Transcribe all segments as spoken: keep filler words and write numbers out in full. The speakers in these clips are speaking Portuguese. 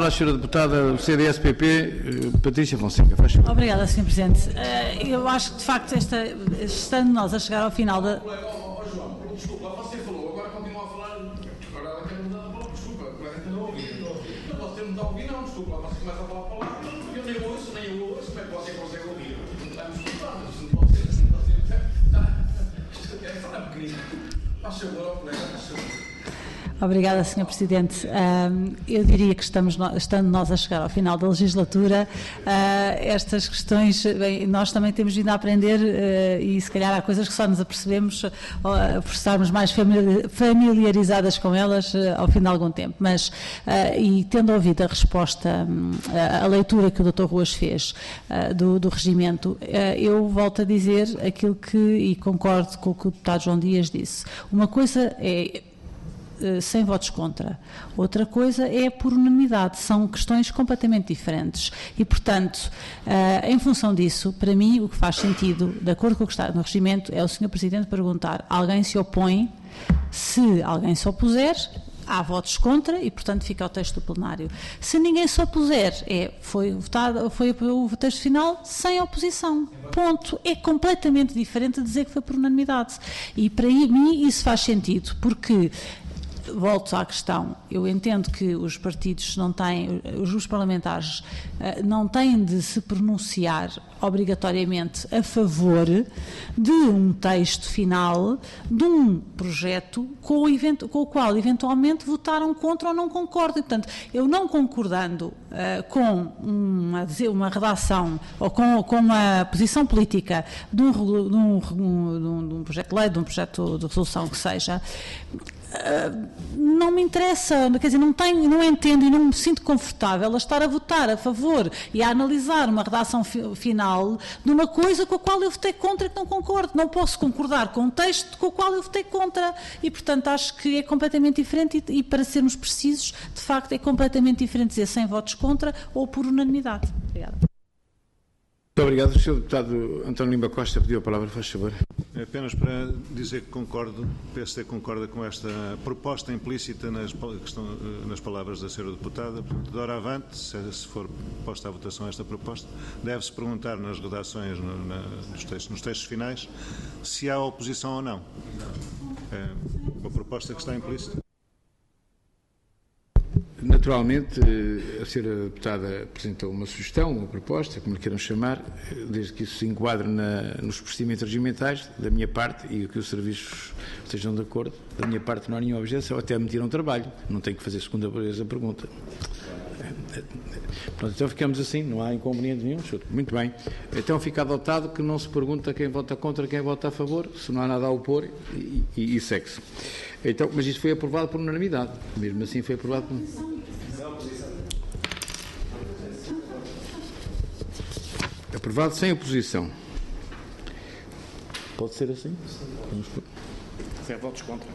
para a senhora deputada do C D S P P, Patrícia Fonseca. Faz favor. Obrigada, senhor Presidente. Eu acho que, de facto, esta, estando nós a chegar ao final da... Desculpa, você falou, agora continua a falar, agora ela quer mudar a palavra, desculpa, agora ainda não ouvi. Não posso ter mudado a ouvir, não, desculpa, você começa a falar a palavra, eu nem ouço, nem eu ouço, como é que você consegue ouvir? Vamos desculpar, mas não pode ser assim, pode ser. Isto é falar pequenino. Faz favor ao colega, faz favor. Obrigada, senhor Presidente. Uh, eu diria que estamos, no, estando nós a chegar ao final da legislatura, uh, estas questões, bem, nós também temos vindo a aprender uh, e se calhar há coisas que só nos apercebemos uh, por estarmos mais familiarizadas com elas uh, ao fim de algum tempo. Mas, uh, e tendo ouvido a resposta, um, a leitura que o doutor Ruas fez uh, do, do regimento, uh, eu volto a dizer aquilo que, e concordo com o que o deputado João Dias disse. Uma coisa é sem votos contra. Outra coisa é por unanimidade. São questões completamente diferentes. E, portanto, uh, em função disso, para mim, o que faz sentido, de acordo com o que está no regimento, é o senhor Presidente perguntar: alguém se opõe? Se alguém se opuser, há votos contra e, portanto, fica o texto do plenário. Se ninguém se opuser, é, foi, votado, foi o texto final sem oposição. Ponto. É completamente diferente de dizer que foi por unanimidade. E, para mim, isso faz sentido, porque... Volto à questão, eu entendo que os partidos não têm, os grupos parlamentares não têm de se pronunciar obrigatoriamente a favor de um texto final de um projeto com o, evento, com o qual eventualmente votaram contra ou não concordam. Portanto, eu não concordando uh, com uma, uma redação ou com, com a posição política de um, de, um, de, um, de um projeto de lei, de um projeto de resolução que seja, Uh, não me interessa, quer dizer, não tenho, não entendo e não me sinto confortável a estar a votar a favor e a analisar uma redação fi final de uma coisa com a qual eu votei contra e que não concordo. Não posso concordar com um texto com o qual eu votei contra e, portanto, acho que é completamente diferente e, e para sermos precisos, de facto, é completamente diferente dizer sem votos contra ou por unanimidade. Obrigada. Muito obrigado. O senhor deputado António Lima Costa pediu a palavra, faz favor. Apenas para dizer que concordo, o P S D concorda com esta proposta implícita nas, questão, nas palavras da senhora deputada. Portanto, de hora avante, se, se for posta à votação esta proposta, deve-se perguntar nas redações, no, na, nos, textos, nos textos finais, se há oposição ou não. É uma proposta que está implícita. Naturalmente, a senhora deputada apresentou uma sugestão, uma proposta, como lhe queiram chamar, desde que isso se enquadre na, nos procedimentos regimentais, da minha parte, e que os serviços estejam de acordo, da minha parte não há nenhuma objeção, até me tiram trabalho, não tenho que fazer segunda vez a pergunta. Pronto, então ficamos assim, não há inconveniente nenhum. Muito bem. Então fica adotado que não se pergunta quem vota contra, quem vota a favor, se não há nada a opor, e, e, e segue-se. Então, mas isto foi aprovado por unanimidade. Mesmo assim foi aprovado por... Aprovado sem oposição. Pode ser assim? Vamos por... Sem votos contra.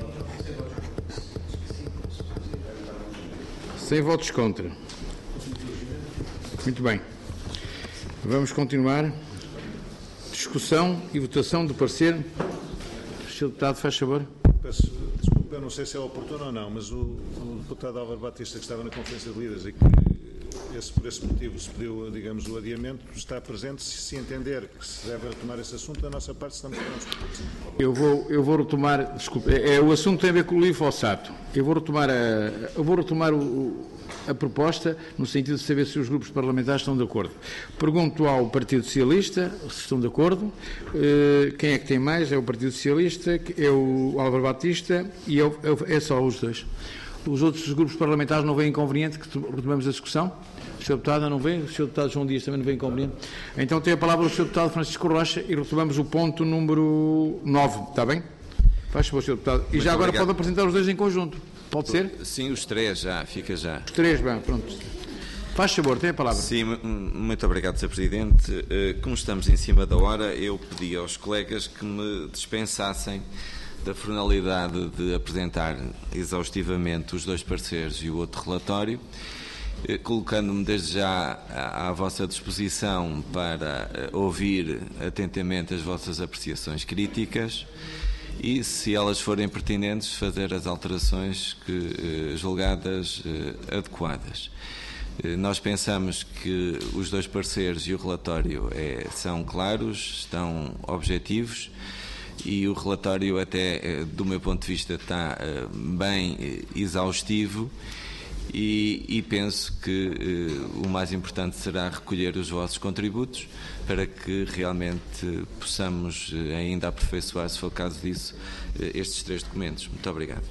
Sem votos contra. Muito bem. Vamos continuar. Discussão e votação do parecer. senhor Deputado, faz favor. Peço desculpa, eu não sei se é oportuno ou não, mas o, o deputado Álvaro Batista, que estava na Conferência de Líderes e que esse, por esse motivo se pediu, digamos, o adiamento, está presente. Se, se entender que se deve retomar esse assunto, da nossa parte estamos prontos. Eu vou, eu vou retomar, desculpe, é, é, o assunto tem a ver com o glifosato. Eu vou retomar a, eu vou retomar o, a proposta no sentido de saber se os grupos parlamentares estão de acordo. Pergunto ao Partido Socialista se estão de acordo. Uh, quem é que tem mais? É o Partido Socialista, é o Álvaro Batista e é, é só os dois. Os outros grupos parlamentares não veem inconveniente que retomemos a discussão? O senhor Deputado não vê? O senhor Deputado João Dias também não vê inconveniente? Então tem a palavra o senhor Deputado Francisco Rocha e retomamos o ponto número nove, está bem? Faz favor, senhor Deputado. E Muito já agora obrigado. Pode apresentar os dois em conjunto. Pode ser? Sim, os três já, fica já. Os três, bem, pronto. Faz favor, tem a palavra. Sim, muito obrigado, senhor Presidente. Como estamos em cima da hora, eu pedi aos colegas que me dispensassem da formalidade de apresentar exaustivamente os dois pareceres e o outro relatório, colocando-me desde já à, à vossa disposição para ouvir atentamente as vossas apreciações críticas e, se elas forem pertinentes, fazer as alterações que, julgadas adequadas. Nós pensamos que os dois pareceres e o relatório é, são claros, estão objetivos, e o relatório, até do meu ponto de vista, está bem exaustivo, e, e penso que o mais importante será recolher os vossos contributos para que realmente possamos ainda aperfeiçoar, se for o caso disso, estes três documentos. Muito obrigado.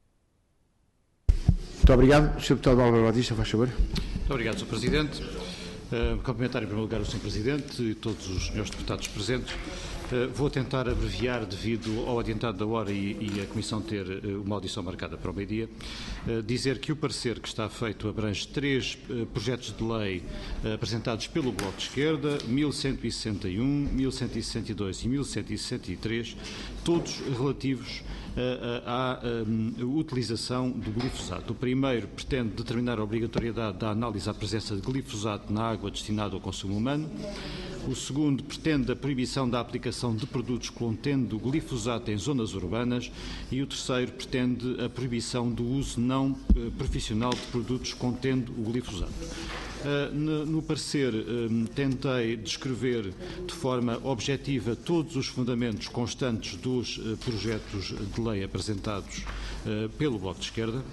Muito obrigado. senhor Deputado Álvaro Batista, faz favor. Muito obrigado, senhor Presidente. Uh, cumprimentar em primeiro lugar o senhor Presidente e todos os senhores deputados presentes. Uh, vou tentar abreviar devido ao adiantado da hora e, e a Comissão ter uh, uma audição marcada para o meio-dia. Uh, dizer que o parecer que está feito abrange três uh, projetos de lei uh, apresentados pelo Bloco de Esquerda, mil cento e sessenta e um, mil cento e sessenta e dois e mil cento e sessenta e três, todos relativos à um, utilização do glifosato. O primeiro pretende determinar a obrigatoriedade da análise à presença de glifosato na água destinada ao consumo humano. O segundo pretende a proibição da aplicação de produtos contendo glifosato em zonas urbanas. E o terceiro pretende a proibição do uso não uh, profissional de produtos contendo o glifosato. Uh, no, no parecer, um, tentei descrever de forma objetiva todos os fundamentos constantes dos uh, projetos de lei apresentados uh, pelo Bloco de Esquerda.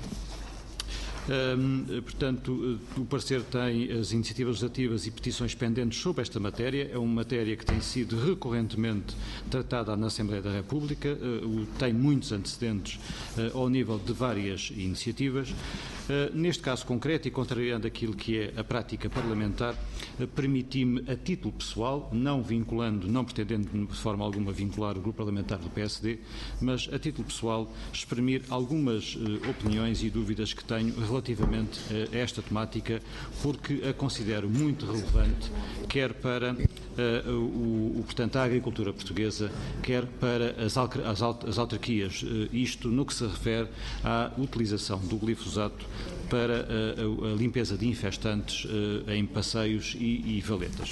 Um, portanto, o parecer tem as iniciativas legislativas e petições pendentes sobre esta matéria. É uma matéria que tem sido recorrentemente tratada na Assembleia da República, uh, tem muitos antecedentes uh, ao nível de várias iniciativas. Uh, neste caso concreto, e contrariando aquilo que é a prática parlamentar, uh, permiti-me, a título pessoal, não vinculando, não pretendendo de forma alguma vincular o grupo parlamentar do P S D, mas a título pessoal, exprimir algumas uh, opiniões e dúvidas que tenho relativamente a esta temática, porque a considero muito relevante, quer para uh, o, o, portanto, a agricultura portuguesa, quer para as, as, as autarquias, uh, isto no que se refere à utilização do glifosato para uh, a, a limpeza de infestantes uh, em passeios e, e valetas.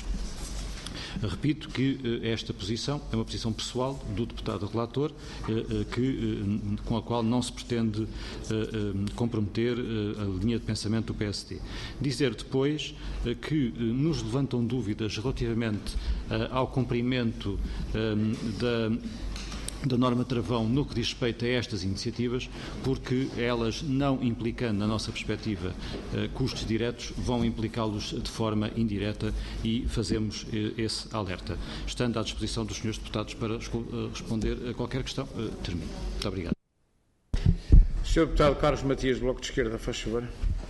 Repito que uh, esta posição é uma posição pessoal do deputado relator, uh, uh, que, uh, com a qual não se pretende uh, uh, comprometer uh, a linha de pensamento do P S D. Dizer depois uh, que uh, nos levantam dúvidas relativamente uh, ao cumprimento um, da da norma travão no que diz respeito a estas iniciativas, porque elas, não implicando, na nossa perspectiva, uh, custos diretos, vão implicá-los de forma indireta, e fazemos uh, esse alerta. Estando à disposição dos senhores deputados para uh, responder a qualquer questão, uh, termino. Muito obrigado. senhor Deputado Carlos Matias, Bloco de Esquerda, faz favor.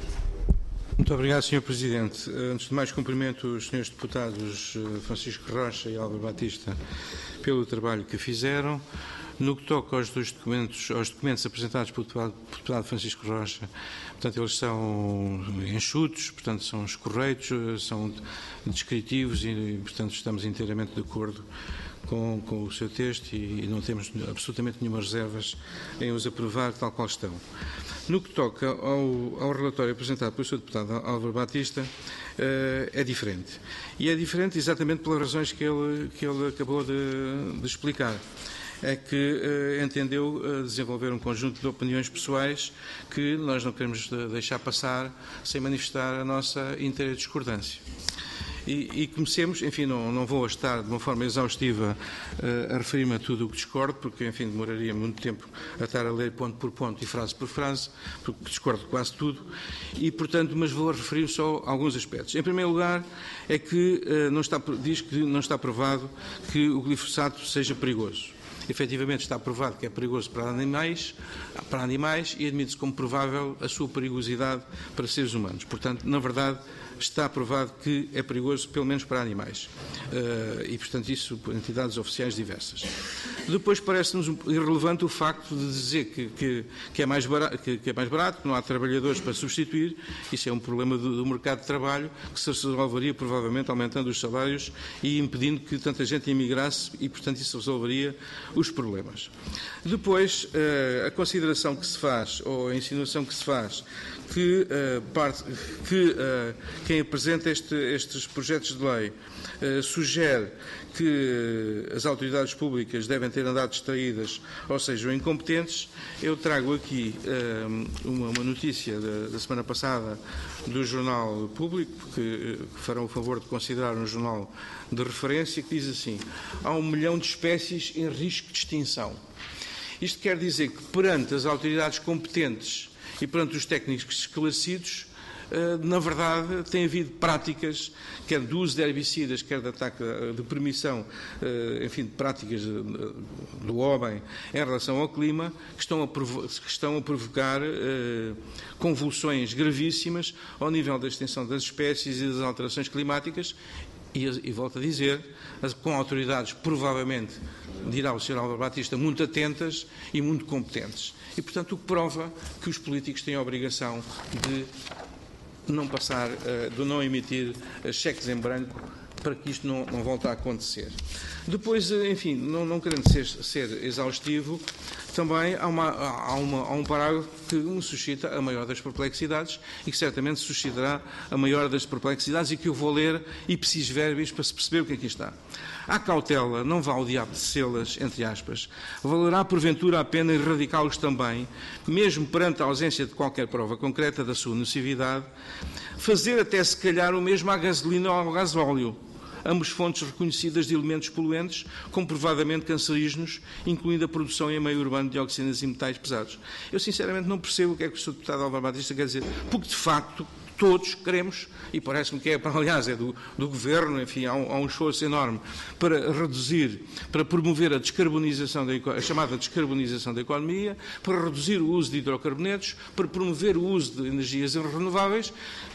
Muito obrigado, senhor Presidente. Antes de mais, cumprimento os senhores deputados Francisco Rocha e Álvaro Batista pelo trabalho que fizeram. No que toca aos dois documentos, aos documentos apresentados pelo deputado, pelo deputado Francisco Rocha, portanto, eles são enxutos, portanto, são escorreitos, são descritivos e, portanto, estamos inteiramente de acordo com, com o seu texto e, e não temos absolutamente nenhuma reservas em os aprovar tal qual estão. No que toca ao, ao relatório apresentado pelo senhor deputado Álvaro Batista, uh, é diferente. E é diferente exatamente pelas razões que ele, que ele acabou de, de explicar. É que uh, entendeu uh, desenvolver um conjunto de opiniões pessoais que nós não queremos de deixar passar sem manifestar a nossa inteira discordância. E, e comecemos, enfim, não, não vou estar de uma forma exaustiva uh, a referir-me a tudo o que discordo, porque, enfim, demoraria muito tempo a estar a ler ponto por ponto e frase por frase, porque discordo de quase tudo, e, portanto, mas vou referir só a alguns aspectos. Em primeiro lugar, é que uh, não está, diz que não está provado que o glifosato seja perigoso. Efetivamente está provado que é perigoso para animais, para animais e admite-se como provável a sua perigosidade para seres humanos. Portanto, na verdade, está provado que é perigoso, pelo menos para animais. Uh, e, portanto, isso por entidades oficiais diversas. Depois parece-nos irrelevante o facto de dizer que, que, que, é mais barato, que, que é mais barato, que não há trabalhadores para substituir. Isso é um problema do, do mercado de trabalho que se resolveria provavelmente aumentando os salários e impedindo que tanta gente emigrasse e, portanto, isso resolveria os problemas. Depois, uh, a consideração que se faz, ou a insinuação que se faz, que, uh, parte, que uh, quem apresenta este, estes projetos de lei uh, sugere que uh, as autoridades públicas devem ter andado distraídas ou sejam incompetentes. Eu trago aqui uh, uma, uma notícia da, da semana passada do Jornal Público, que, que farão o favor de considerar um jornal de referência, que diz assim: há um milhão de espécies em risco de extinção. Isto quer dizer que perante as autoridades competentes e perante os técnicos esclarecidos, na verdade, tem havido práticas, quer do uso de herbicidas, quer de ataque, de permissão, enfim, de práticas do homem em relação ao clima, que estão a, provo que estão a provocar convulsões gravíssimas ao nível da extinção das espécies e das alterações climáticas. E, e volto a dizer, com autoridades provavelmente, dirá o senhor Álvaro Batista, muito atentas e muito competentes. E, portanto, o que prova que os políticos têm a obrigação de não passar, de não emitir cheques em branco para que isto não, não volte a acontecer. Depois, enfim, não, não querendo ser, ser exaustivo, também há, uma, há, uma, há um parágrafo que me suscita a maior das perplexidades e que certamente suscitará a maior das perplexidades e que eu vou ler ipsis verbis para se perceber o que aqui está. À cautela, não vá ao diabo de selas, entre aspas, valerá porventura a pena erradicá-los também, mesmo perante a ausência de qualquer prova concreta da sua nocividade, fazer até se calhar o mesmo à gasolina ou ao gasóleo, ambas fontes reconhecidas de elementos poluentes, comprovadamente cancerígenos, incluindo a produção em meio urbano de dioxinas e metais pesados. Eu, sinceramente, não percebo o que é que o senhor deputado Álvaro Batista quer dizer, porque, de facto, todos queremos, e parece-me que é, aliás, é do, do Governo, enfim, há um, há um esforço enorme para reduzir, para promover a descarbonização, da, a chamada descarbonização da economia, para reduzir o uso de hidrocarbonetos, para promover o uso de energias renováveis.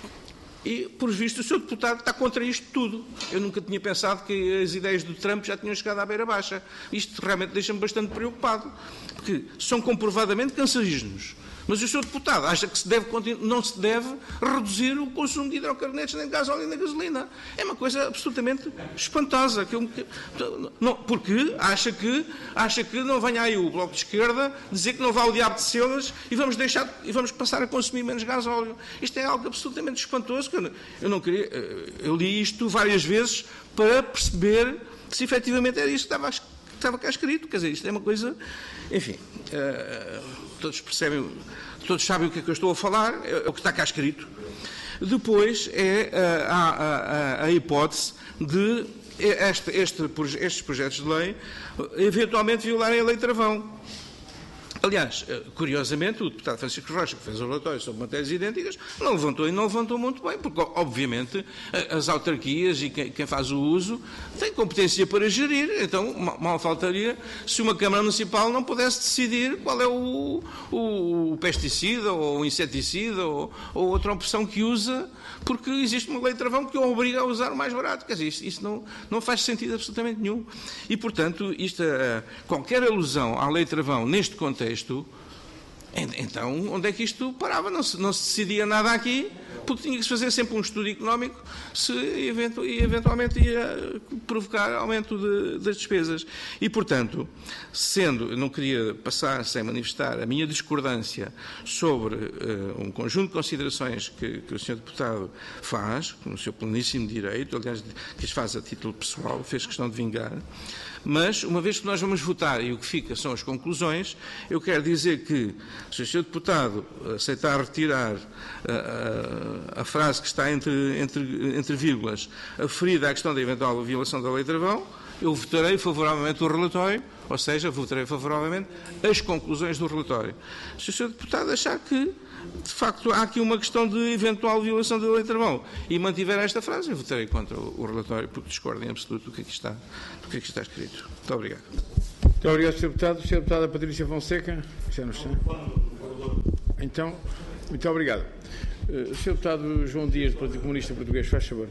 E, por visto, o senhor deputado está contra isto tudo. Eu nunca tinha pensado que as ideias do Trump já tinham chegado à beira baixa. Isto realmente deixa-me bastante preocupado, porque são comprovadamente cancerígenos. Mas o senhor deputado acha que se deve, não se deve reduzir o consumo de hidrocarbonetos, nem de gasóleo, nem de gasolina. É uma coisa absolutamente espantosa. Que eu, não, porque acha que, acha que não venha aí o Bloco de Esquerda dizer que não vá ao diabo de selas e vamos, deixar, e vamos passar a consumir menos gasóleo. Isto é algo absolutamente espantoso. Que eu, não, eu, não queria, eu li isto várias vezes para perceber se efetivamente era isto que estava, que estava cá escrito. Quer dizer, isto é uma coisa... Enfim... Uh, todos percebem, todos sabem o que é que eu estou a falar, é o que está cá escrito. Depois é a, a, a, a hipótese de este, este, estes projetos de lei eventualmente violarem a lei travão. Aliás, curiosamente, o deputado Francisco Rocha, que fez o relatório sobre matérias idênticas, não levantou e não levantou muito bem, porque, obviamente, as autarquias e quem faz o uso têm competência para gerir. Então, mal faltaria se uma Câmara Municipal não pudesse decidir qual é o, o, o pesticida ou o inseticida ou, ou outra opção que usa, porque existe uma lei de travão que o obriga a usar o mais barato. Quer dizer, isso, isso não, não faz sentido absolutamente nenhum. E, portanto, isto, qualquer alusão à lei de travão neste contexto, então, onde é que isto parava? Não se, não se decidia nada aqui, porque tinha que se fazer sempre um estudo económico se eventu, e eventualmente ia provocar aumento de, das despesas. E, portanto, sendo, eu não queria passar sem manifestar a minha discordância sobre uh, um conjunto de considerações que, que o senhor deputado faz, no seu pleníssimo direito, aliás, que as faz a título pessoal, fez questão de vingar. Mas, uma vez que nós vamos votar e o que fica são as conclusões, eu quero dizer que, se o senhor deputado aceitar retirar a, a, a frase que está entre, entre, entre vírgulas, aferida à questão da eventual violação da lei de travão, eu votarei favoravelmente o relatório, ou seja, votarei favoravelmente as conclusões do relatório. Se o senhor deputado achar que, de facto, há aqui uma questão de eventual violação da lei de travão e mantiver esta frase, eu votarei contra o relatório, porque discordo em absoluto do que aqui está, do que aqui está escrito. Muito obrigado. Muito obrigado, senhor Deputado. senhor Deputada Patrícia Fonseca. Já não está? Então, muito obrigado. Uh, senhor Deputado João Dias, do Partido Comunista Português, faz favor.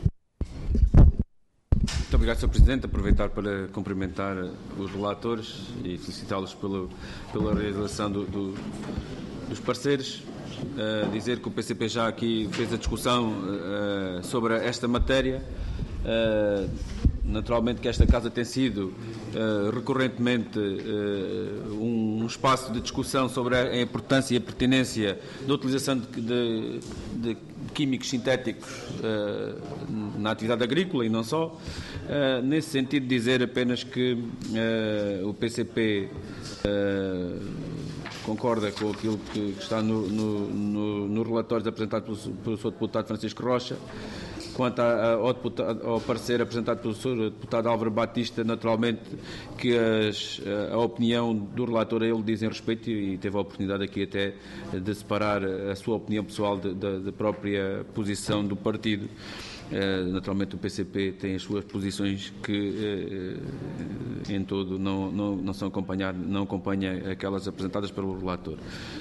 Muito obrigado, senhor Presidente. Aproveitar para cumprimentar os relatores e felicitá-los pela, pela realização do, do, dos pareceres. Uh, dizer que o P C P já aqui fez a discussão uh, sobre esta matéria. Uh, naturalmente que esta Casa tem sido uh, recorrentemente uh, um espaço de discussão sobre a importância e a pertinência da utilização de, de, de químicos sintéticos uh, na atividade agrícola e não só. Uh, nesse sentido, dizer apenas que uh, o P C P uh, concorda com aquilo que está no, no, no, no relatório apresentado pelo, pelo senhor deputado Francisco Rocha. Quanto a, ao, deputado, ao parecer apresentado pelo senhor deputado Álvaro Batista, naturalmente que as, a opinião do relator a ele dizem respeito, e teve a oportunidade aqui até de separar a sua opinião pessoal da própria posição do partido. Uh, naturalmente o P C P tem as suas posições que uh, em todo não, não, não são acompanhadas, não acompanha aquelas apresentadas pelo relator.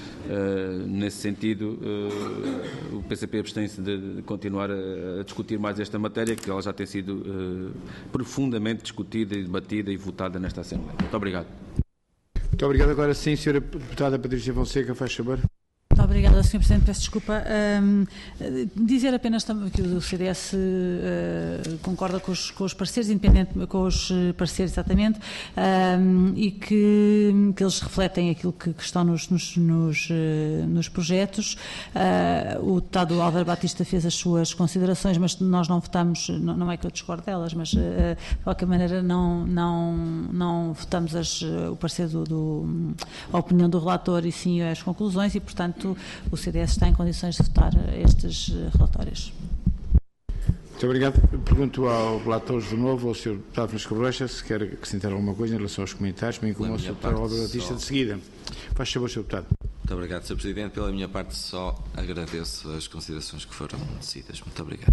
Uh, nesse sentido, uh, o P C P abstém-se de, de continuar a, a discutir mais esta matéria, que ela já tem sido uh, profundamente discutida e debatida e votada nesta Assembleia. Muito obrigado. Muito obrigado. Agora sim, senhora Deputada Patrícia Fonseca, faz favor. Muito obrigada, senhor Presidente. Peço desculpa. Um, dizer apenas também que o C D S uh, concorda com os, com os parceiros, independente com os parceiros exatamente, um, e que, que eles refletem aquilo que, que estão nos, nos, nos, uh, nos projetos. Uh, o deputado Álvaro Batista fez as suas considerações, mas nós não votamos, não, não é que eu discordo delas, mas uh, de qualquer maneira não, não, não votamos as, o parecer do, do, a opinião do relator e sim as conclusões e, portanto, o C D S está em condições de votar estes relatórios. Muito obrigado. Pergunto ao relator de novo, ao senhor deputado Francisco Rocha, se quer acrescentar alguma coisa em relação aos comentários, bem como ao senhor deputado Álvaro Batista de seguida. Faz favor, senhor deputado. Muito obrigado, senhor Presidente. Pela minha parte, só agradeço as considerações que foram decididas. Muito obrigado.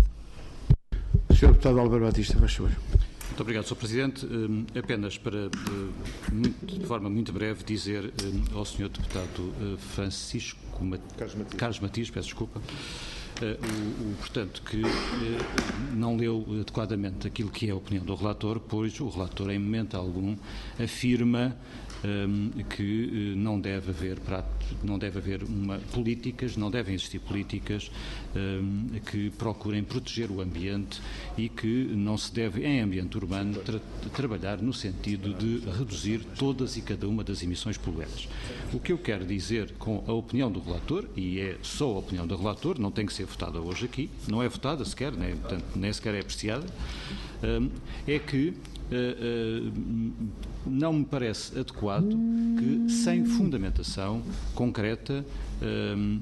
senhor deputado Álvaro Batista, faz favor. Muito obrigado, senhor Presidente. Um, apenas para, muito, de forma muito breve, dizer um, ao senhor deputado uh, Francisco Mat Carlos Matias, Carlos Matias peço desculpa, uh, o, o, portanto, que uh, não leu adequadamente aquilo que é a opinião do relator, pois o relator, em momento algum, afirma um, que uh, não deve haver, não deve haver uma, políticas, não devem existir políticas um, que procurem proteger o ambiente e que não se deve, em ambiente urbano, tra trabalhar no sentido de reduzir todas e cada uma das emissões poluentes. O que eu quero dizer com a opinião do relator, e é só a opinião do relator, não tem que ser votada hoje aqui, não é votada sequer, nem, portanto, nem sequer é apreciada, um, é que Uh, uh, não me parece adequado que, sem fundamentação concreta, uh,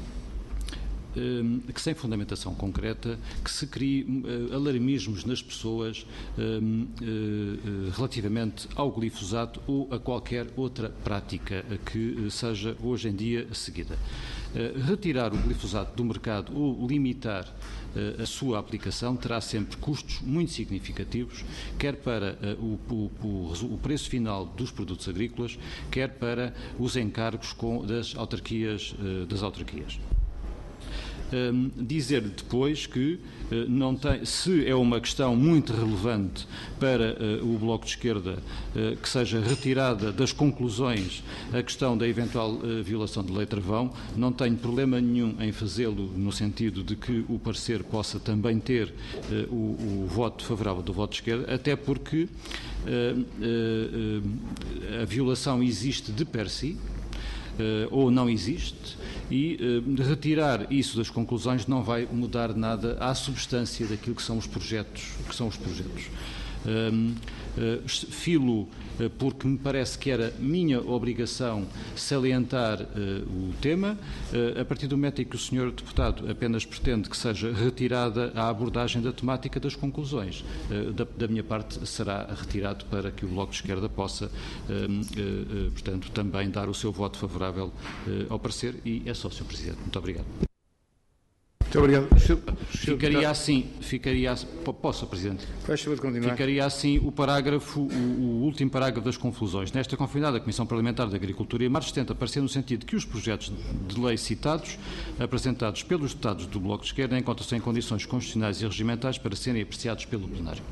uh, que sem fundamentação concreta, que se crie uh, alarmismos nas pessoas uh, uh, uh, relativamente ao glifosato ou a qualquer outra prática que uh, seja hoje em dia seguida. Uh, retirar o glifosato do mercado ou limitar a sua aplicação terá sempre custos muito significativos, quer para uh, o, o, o preço final dos produtos agrícolas, quer para os encargos com, das autarquias. Uh, das autarquias. Um, dizer depois que uh, não tem, se é uma questão muito relevante para uh, o Bloco de Esquerda uh, que seja retirada das conclusões a questão da eventual uh, violação de lei travão, não tenho problema nenhum em fazê-lo no sentido de que o parecer possa também ter uh, o, o voto favorável do voto de esquerda, até porque uh, uh, uh, a violação existe de per si, Uh, ou não existe, e uh, retirar isso das conclusões não vai mudar nada à substância daquilo que são os projetos, que são os projetos. Um, uh, filo uh, porque me parece que era minha obrigação salientar uh, o tema, uh, a partir do momento em que o senhor deputado apenas pretende que seja retirada a abordagem da temática das conclusões, uh, da, da minha parte será retirado para que o Bloco de Esquerda possa, uh, uh, uh, portanto, também dar o seu voto favorável uh, ao parecer, e é só, senhor Presidente. Muito obrigado. Muito obrigado. Senhor, ficaria assim, ficaria, posso, Presidente? Faz favor de continuar. Ficaria assim o parágrafo, o, o último parágrafo das conclusões. Nesta confinada Comissão Parlamentar de Agricultura e Mar tenta parecer no sentido que os projetos de lei citados, apresentados pelos deputados do Bloco de Esquerda, encontram-se em condições constitucionais e regimentais para serem apreciados pelo plenário.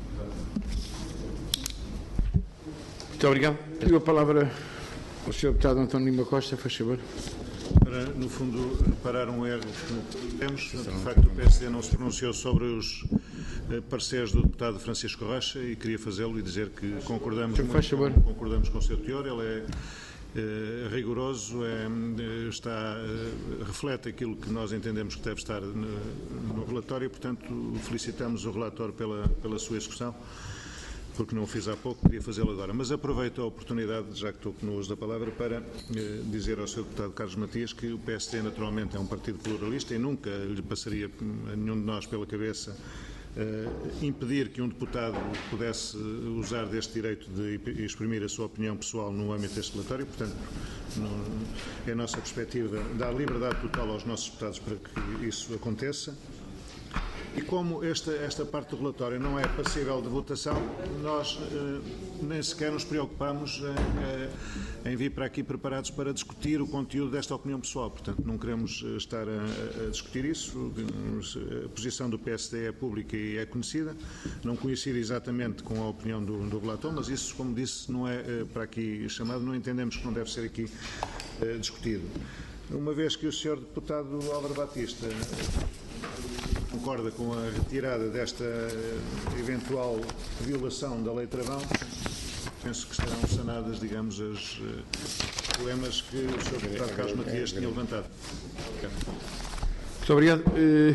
Muito obrigado. Pediu a palavra ao senhor deputado António Lima Costa, faz favor. Para, no fundo, reparar um erro que temos. De facto, o P S D não se pronunciou sobre os pareceres do deputado Francisco Rocha e queria fazê-lo e dizer que concordamos, muito, com, concordamos com o seu teor. Ele é eh, rigoroso, é, está, eh, reflete aquilo que nós entendemos que deve estar no, no relatório e, portanto, felicitamos o relator pela, pela sua execução, porque não o fiz há pouco, queria fazê-lo agora. Mas aproveito a oportunidade, já que estou no uso da palavra, para eh, dizer ao senhor deputado Carlos Matias que o P S D naturalmente é um partido pluralista e nunca lhe passaria a nenhum de nós pela cabeça eh, impedir que um deputado pudesse usar deste direito de exprimir a sua opinião pessoal no âmbito deste relatório. Portanto, não, é a nossa perspectiva dar liberdade total aos nossos deputados para que isso aconteça. E como esta, esta parte do relatório não é passível de votação, nós eh, nem sequer nos preocupamos em, em vir para aqui preparados para discutir o conteúdo desta opinião pessoal. Portanto, não queremos estar a, a discutir isso. A posição do P S D é pública e é conhecida. Não coincide exatamente com a opinião do, do relator, mas isso, como disse, não é eh, para aqui chamado. Não entendemos que não deve ser aqui eh, discutido. Uma vez que o senhor deputado Álvaro Batista concorda com a retirada desta eventual violação da Lei Travão, penso que estarão sanadas, digamos, os uh, problemas que o senhor deputado Carlos Matias tinha levantado. Muito obrigado. Uh,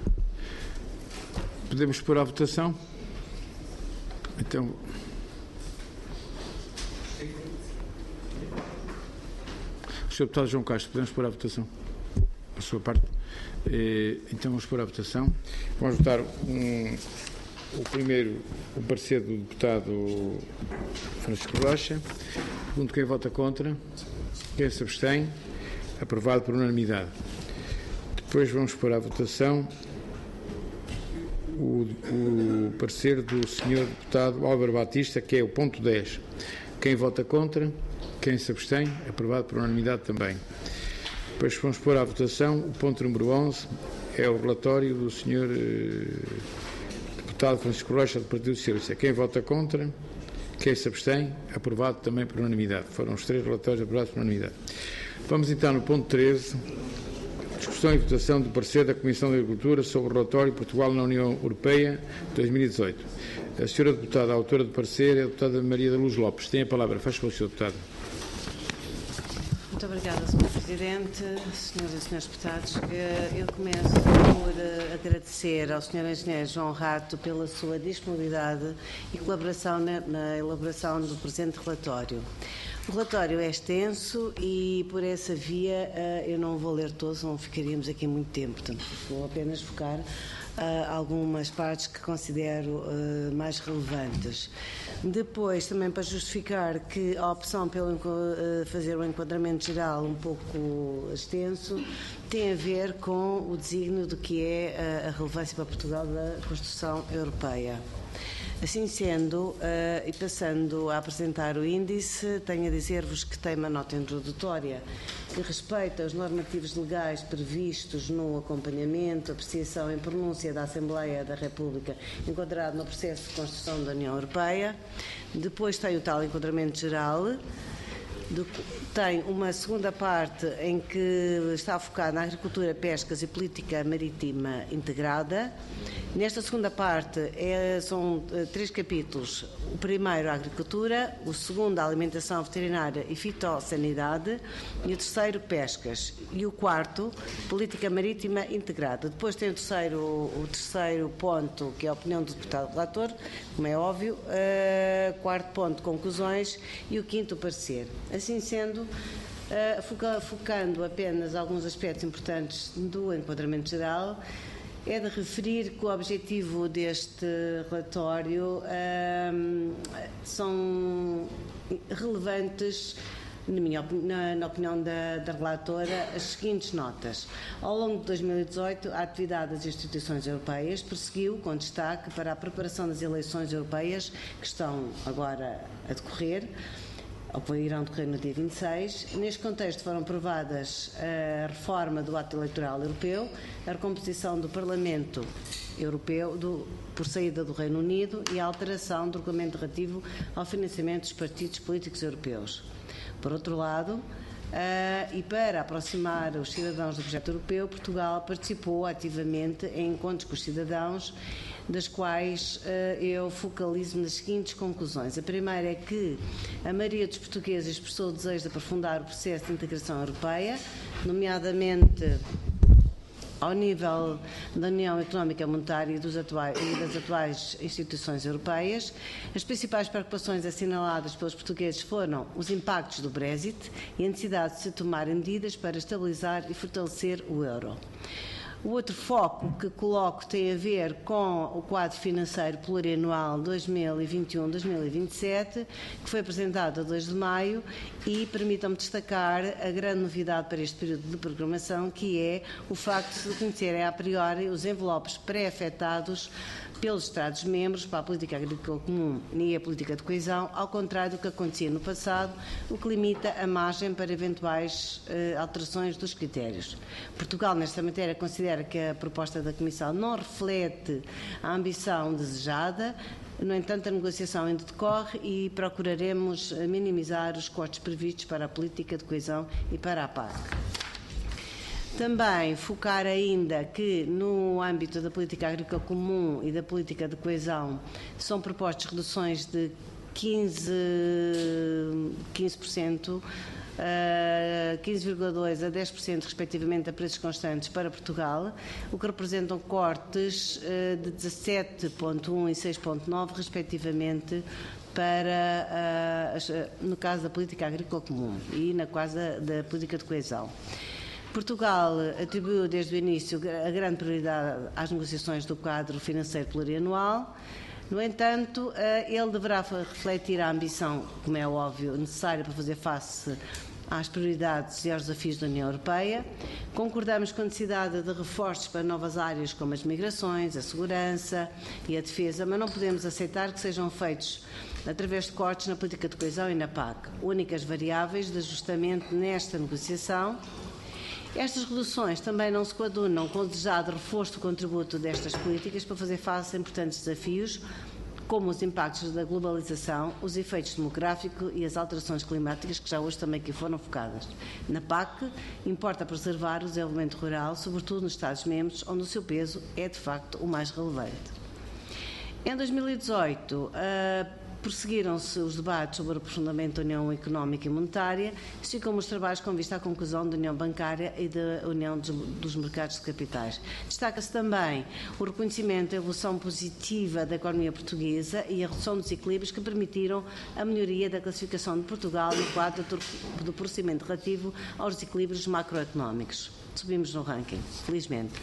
podemos pôr à votação? Então... O senhor deputado João Castro, podemos pôr à votação? A sua parte. Então vamos pôr à votação. Vamos votar um, o primeiro, o parecer do deputado Francisco Rocha. Pergunto quem vota contra, quem se abstém. Aprovado por unanimidade. Depois vamos pôr à votação o, o parecer do senhor deputado Álvaro Batista, que é o ponto dez. Quem vota contra, quem se abstém. Aprovado por unanimidade também. Depois vamos pôr à votação o ponto número onze, é o relatório do senhor eh, deputado Francisco Rocha, do Partido Socialista. Quem vota contra, quem se abstém, aprovado também por unanimidade. Foram os três relatórios aprovados por unanimidade. Vamos então no ponto treze, discussão e votação do parecer da Comissão de Agricultura sobre o relatório Portugal na União Europeia dois mil e dezoito. A senhora deputada, a autora do parecer, é a deputada Maria da Luz Lopes. Tem a palavra. Faz favor, senhor deputado. Muito obrigada, senhor Presidente, senhoras e senhores deputados. Eu começo por agradecer ao senhor Engenheiro João Rato pela sua disponibilidade e colaboração na, na elaboração do presente relatório. O relatório é extenso e, por essa via, eu não vou ler todos, não ficaríamos aqui muito tempo, portanto, vou apenas focar Uh, algumas partes que considero uh, mais relevantes. Depois, também para justificar que a opção pelo uh, fazer um enquadramento geral um pouco extenso tem a ver com o desígnio do que é uh, a relevância para Portugal da construção europeia. Assim sendo, uh, e passando a apresentar o índice, tenho a dizer-vos que tem uma nota introdutória que respeita os normativos legais previstos no acompanhamento, apreciação e pronúncia da Assembleia da República enquadrado no processo de construção da União Europeia. Depois tem o tal enquadramento geral. Tem uma segunda parte em que está focada na agricultura, pescas e política marítima integrada. Nesta segunda parte é, são três capítulos. O primeiro, a agricultura, o segundo, a alimentação veterinária e fitossanidade, e o terceiro, pescas. E o quarto, política marítima integrada. Depois tem o terceiro, o terceiro ponto, que é a opinião do deputado relator, como é óbvio, uh, quarto ponto, conclusões, e o quinto, parecer. Assim sendo, uh, foca, focando apenas alguns aspectos importantes do enquadramento geral, é de referir que o objetivo deste relatório um, são relevantes, na, minha, na, na opinião da, da relatora, as seguintes notas. Ao longo de dois mil e dezoito, a atividade das instituições europeias prosseguiu com destaque para a preparação das eleições europeias que estão agora a decorrer, ou que irão decorrer no dia vinte e seis. Neste contexto foram aprovadas a reforma do ato eleitoral europeu, a recomposição do Parlamento Europeu do, por saída do Reino Unido e a alteração do regulamento relativo ao financiamento dos partidos políticos europeus. Por outro lado, Uh, e para aproximar os cidadãos do projeto europeu, Portugal participou ativamente em encontros com os cidadãos, das quais uh, eu focalizo nas seguintes conclusões. A primeira é que a maioria dos portugueses expressou o desejo de aprofundar o processo de integração europeia, nomeadamente ao nível da União Económica e Monetária e, dos atuais, e das atuais instituições europeias. As principais preocupações assinaladas pelos portugueses foram os impactos do Brexit e a necessidade de se tomarem medidas para estabilizar e fortalecer o euro. O outro foco que coloco tem a ver com o quadro financeiro plurianual dois mil e vinte e um a dois mil e vinte e sete, que foi apresentado a dois de maio, e permitam-me destacar a grande novidade para este período de programação, que é o facto de se conhecerem a priori os envelopes pré-afetados pelos Estados-membros para a política agrícola comum e a política de coesão, ao contrário do que acontecia no passado, o que limita a margem para eventuais eh, alterações dos critérios. Portugal, nesta matéria, considera que a proposta da Comissão não reflete a ambição desejada. No entanto, a negociação ainda decorre e procuraremos minimizar os cortes previstos para a política de coesão e para a P A C. Também focar ainda que no âmbito da política agrícola comum e da política de coesão são propostas reduções de quinze por cento, quinze vírgula dois por cento a dez por cento respectivamente a preços constantes para Portugal, o que representam cortes de dezassete vírgula um e seis vírgula nove respectivamente para, no caso da política agrícola comum e na caso da, da política de coesão. Portugal atribuiu desde o início a grande prioridade às negociações do quadro financeiro plurianual. No entanto, ele deverá refletir a ambição, como é óbvio, necessária para fazer face às prioridades e aos desafios da União Europeia. Concordamos com a necessidade de reforços para novas áreas como as migrações, a segurança e a defesa, mas não podemos aceitar que sejam feitos através de cortes na política de coesão e na P A C, únicas variáveis de ajustamento nesta negociação. Estas reduções também não se coadunam com o desejado reforço do contributo destas políticas para fazer face a importantes desafios, como os impactos da globalização, os efeitos demográficos e as alterações climáticas, que já hoje também aqui foram focadas. Na P A C, importa preservar o desenvolvimento rural, sobretudo nos Estados-membros, onde o seu peso é, de facto, o mais relevante. Em dois mil e dezoito, a prosseguiram-se os debates sobre o aprofundamento da União Económica e Monetária, assim como os trabalhos com vista à conclusão da União Bancária e da União dos, dos Mercados de Capitais. Destaca-se também o reconhecimento da evolução positiva da economia portuguesa e a redução dos equilíbrios que permitiram a melhoria da classificação de Portugal no quadro do, do procedimento relativo aos desequilíbrios macroeconómicos. Subimos no ranking, felizmente.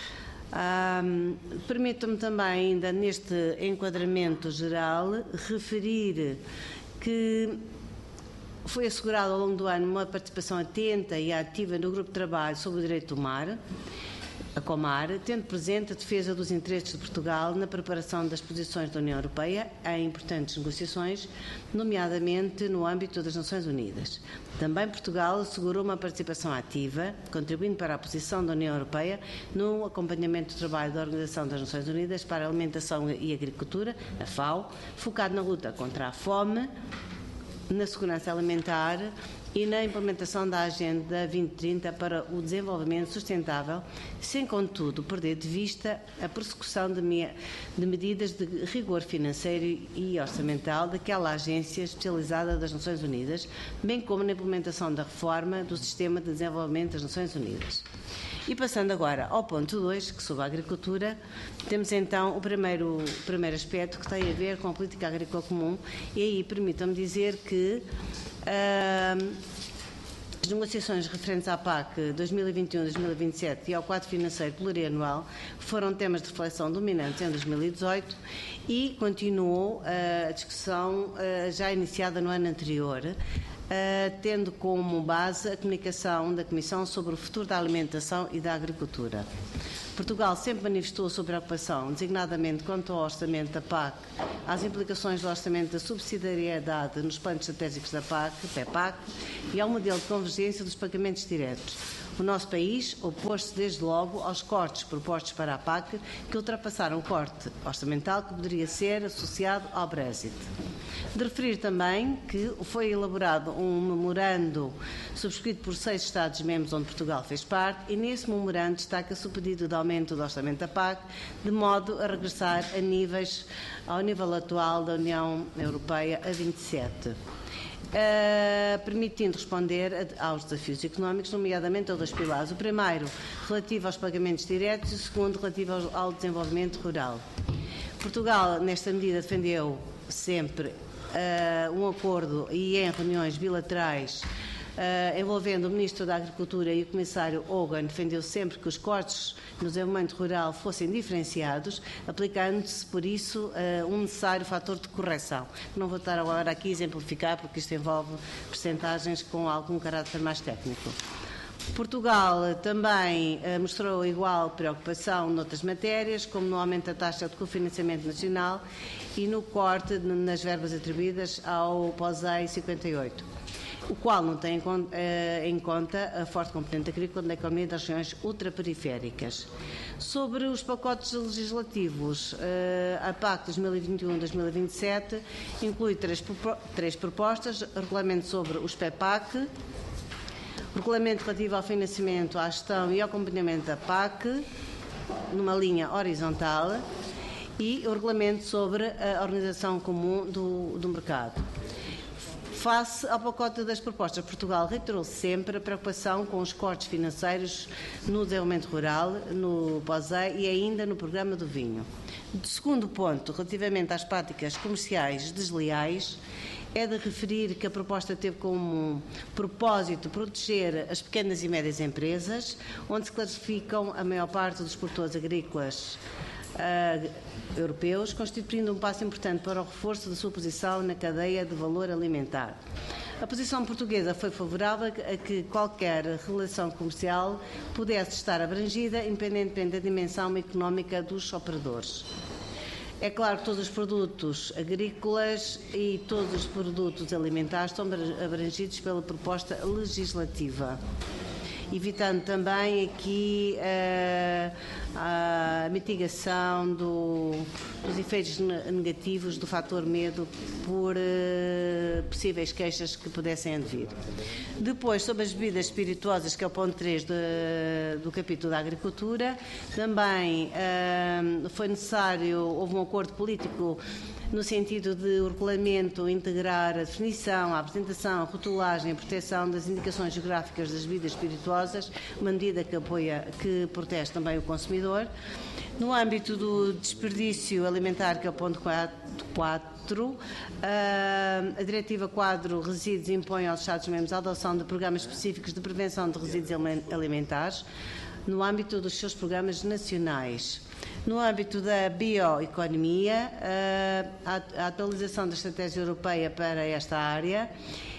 Um, Permito-me também, ainda neste enquadramento geral, referir que foi assegurada ao longo do ano uma participação atenta e ativa no grupo de trabalho sobre o direito do mar, a Comar, tendo presente a defesa dos interesses de Portugal na preparação das posições da União Europeia em importantes negociações, nomeadamente no âmbito das Nações Unidas. Também Portugal assegurou uma participação ativa, contribuindo para a posição da União Europeia no acompanhamento do trabalho da Organização das Nações Unidas para a Alimentação e Agricultura, a FAO, focado na luta contra a fome, na segurança alimentar e na implementação da Agenda vinte trinta para o desenvolvimento sustentável, sem, contudo, perder de vista a persecução de, me de medidas de rigor financeiro e orçamental daquela agência especializada das Nações Unidas, bem como na implementação da reforma do Sistema de Desenvolvimento das Nações Unidas. E passando agora ao ponto dois, que sobre a agricultura, temos então o primeiro, o primeiro aspecto que tem a ver com a política agrícola comum, e aí permitam-me dizer que uh, as negociações referentes à P A C dois mil e vinte e um a dois mil e vinte e sete e ao quadro financeiro plurianual foram temas de reflexão dominantes em dois mil e dezoito e continuou uh, a discussão uh, já iniciada no ano anterior, Uh, tendo como base a comunicação da Comissão sobre o futuro da alimentação e da agricultura. Portugal sempre manifestou a sua preocupação, designadamente quanto ao orçamento da P A C, às implicações do orçamento da subsidiariedade nos planos estratégicos da P A C, P E P A C, e ao modelo de convergência dos pagamentos diretos. O nosso país opôs-se desde logo aos cortes propostos para a P A C, que ultrapassaram o corte orçamental que poderia ser associado ao Brexit. De referir também que foi elaborado um memorando subscrito por seis Estados-membros, onde Portugal fez parte, e nesse memorando destaca-se o pedido de aumento do orçamento da P A C, de modo a regressar a níveis, ao nível atual da União Europeia, a vinte e sete. Uh, permitindo responder a, aos desafios económicos, nomeadamente a dois pilares. O primeiro, relativo aos pagamentos diretos, e o segundo, relativo ao, ao desenvolvimento rural. Portugal, nesta medida, defendeu sempre uh, um acordo e em reuniões bilaterais uh, envolvendo o Ministro da Agricultura e o Comissário Hogan, defendeu sempre que os cortes no desenvolvimento rural fossem diferenciados, aplicando-se, por isso, uh, um necessário fator de correção. Não vou estar agora aqui a exemplificar, porque isto envolve percentagens com algum caráter mais técnico. Portugal também uh, mostrou igual preocupação noutras matérias, como no aumento da taxa de cofinanciamento nacional e no corte de, nas verbas atribuídas ao POSEI cinquenta e oito, o qual não tem em conta, uh, em conta a forte componente agrícola da economia das regiões ultraperiféricas. Sobre os pacotes legislativos, uh, a P A C dois mil e vinte e um a dois mil e vinte e sete inclui três, três propostas: regulamento sobre os P E P A C, regulamento relativo ao financiamento, à gestão e ao acompanhamento da P A C, numa linha horizontal, e o regulamento sobre a organização comum do, do mercado. Face ao pacote das propostas, Portugal reiterou sempre a preocupação com os cortes financeiros no desenvolvimento rural, no POSEI e ainda no programa do vinho. Segundo ponto, relativamente às práticas comerciais desleais, é de referir que a proposta teve como propósito proteger as pequenas e médias empresas, onde se classificam a maior parte dos produtores agrícolas uh, europeus, constituindo um passo importante para o reforço da sua posição na cadeia de valor alimentar. A posição portuguesa foi favorável a que qualquer relação comercial pudesse estar abrangida, independentemente da dimensão económica dos operadores. É claro que todos os produtos agrícolas e todos os produtos alimentares estão abrangidos pela proposta legislativa, evitando também aqui uh, a mitigação do, dos efeitos negativos do fator medo por uh, possíveis queixas que pudessem advir. Depois, sobre as bebidas espirituosas, que é o ponto três de, do capítulo da agricultura, também uh, foi necessário, houve um acordo político no sentido de o regulamento integrar a definição, a apresentação, a rotulagem e a proteção das indicações geográficas das bebidas espirituosas, uma medida que apoia, que protege também o consumidor. No âmbito do desperdício alimentar, que é o ponto quatro, a Diretiva Quadro Resíduos impõe aos Estados-membros a adoção de programas específicos de prevenção de resíduos alimentares no âmbito dos seus programas nacionais. No âmbito da bioeconomia, a atualização da estratégia europeia para esta área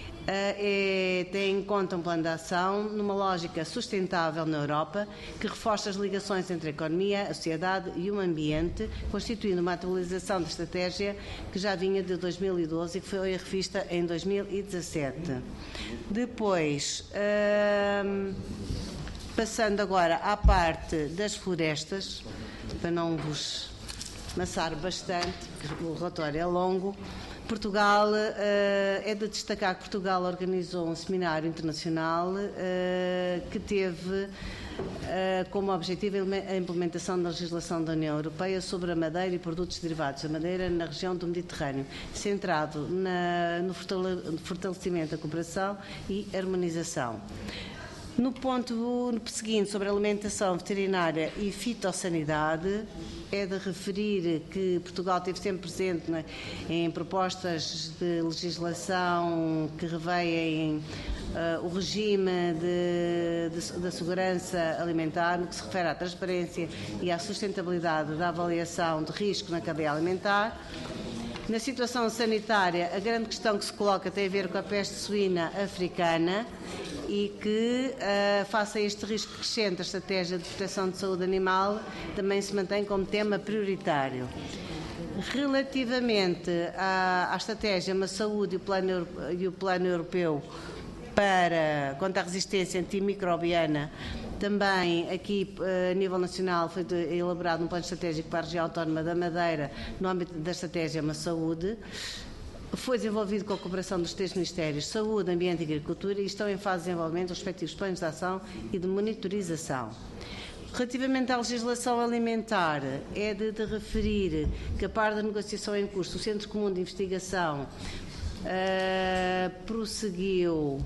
é, tem em conta um plano de ação numa lógica sustentável na Europa, que reforça as ligações entre a economia, a sociedade e o ambiente, constituindo uma atualização da estratégia que já vinha de dois mil e doze e que foi revista em dois mil e dezassete. Depois, hum, passando agora à parte das florestas, para não vos amassar bastante, porque o relatório é longo, Portugal, uh, é de destacar que Portugal organizou um seminário internacional uh, que teve uh, como objetivo a implementação da legislação da União Europeia sobre a madeira e produtos derivados da madeira na região do Mediterrâneo, centrado na, no fortalecimento da cooperação e harmonização. No ponto seguinte, sobre a alimentação veterinária e fitossanidade, é de referir que Portugal esteve sempre presente, né, em propostas de legislação que revêem uh, o regime de, de, da segurança alimentar, no que se refere à transparência e à sustentabilidade da avaliação de risco na cadeia alimentar. Na situação sanitária, a grande questão que se coloca tem a ver com a peste suína africana e que, uh, face a este risco crescente, a estratégia de proteção de saúde animal também se mantém como tema prioritário. Relativamente à, à estratégia Uma Saúde e o Plano, e o plano Europeu para, contra a resistência antimicrobiana, também aqui a nível nacional foi elaborado um plano estratégico para a região autónoma da Madeira no âmbito da estratégia Uma Saúde. foi desenvolvido com a cooperação dos três Ministérios, Saúde, Ambiente e Agricultura, e estão em fase de desenvolvimento os respectivos planos de ação e de monitorização. Relativamente à legislação alimentar, é de, de referir que, a par da negociação em curso, o Centro Comum de Investigação uh, prosseguiu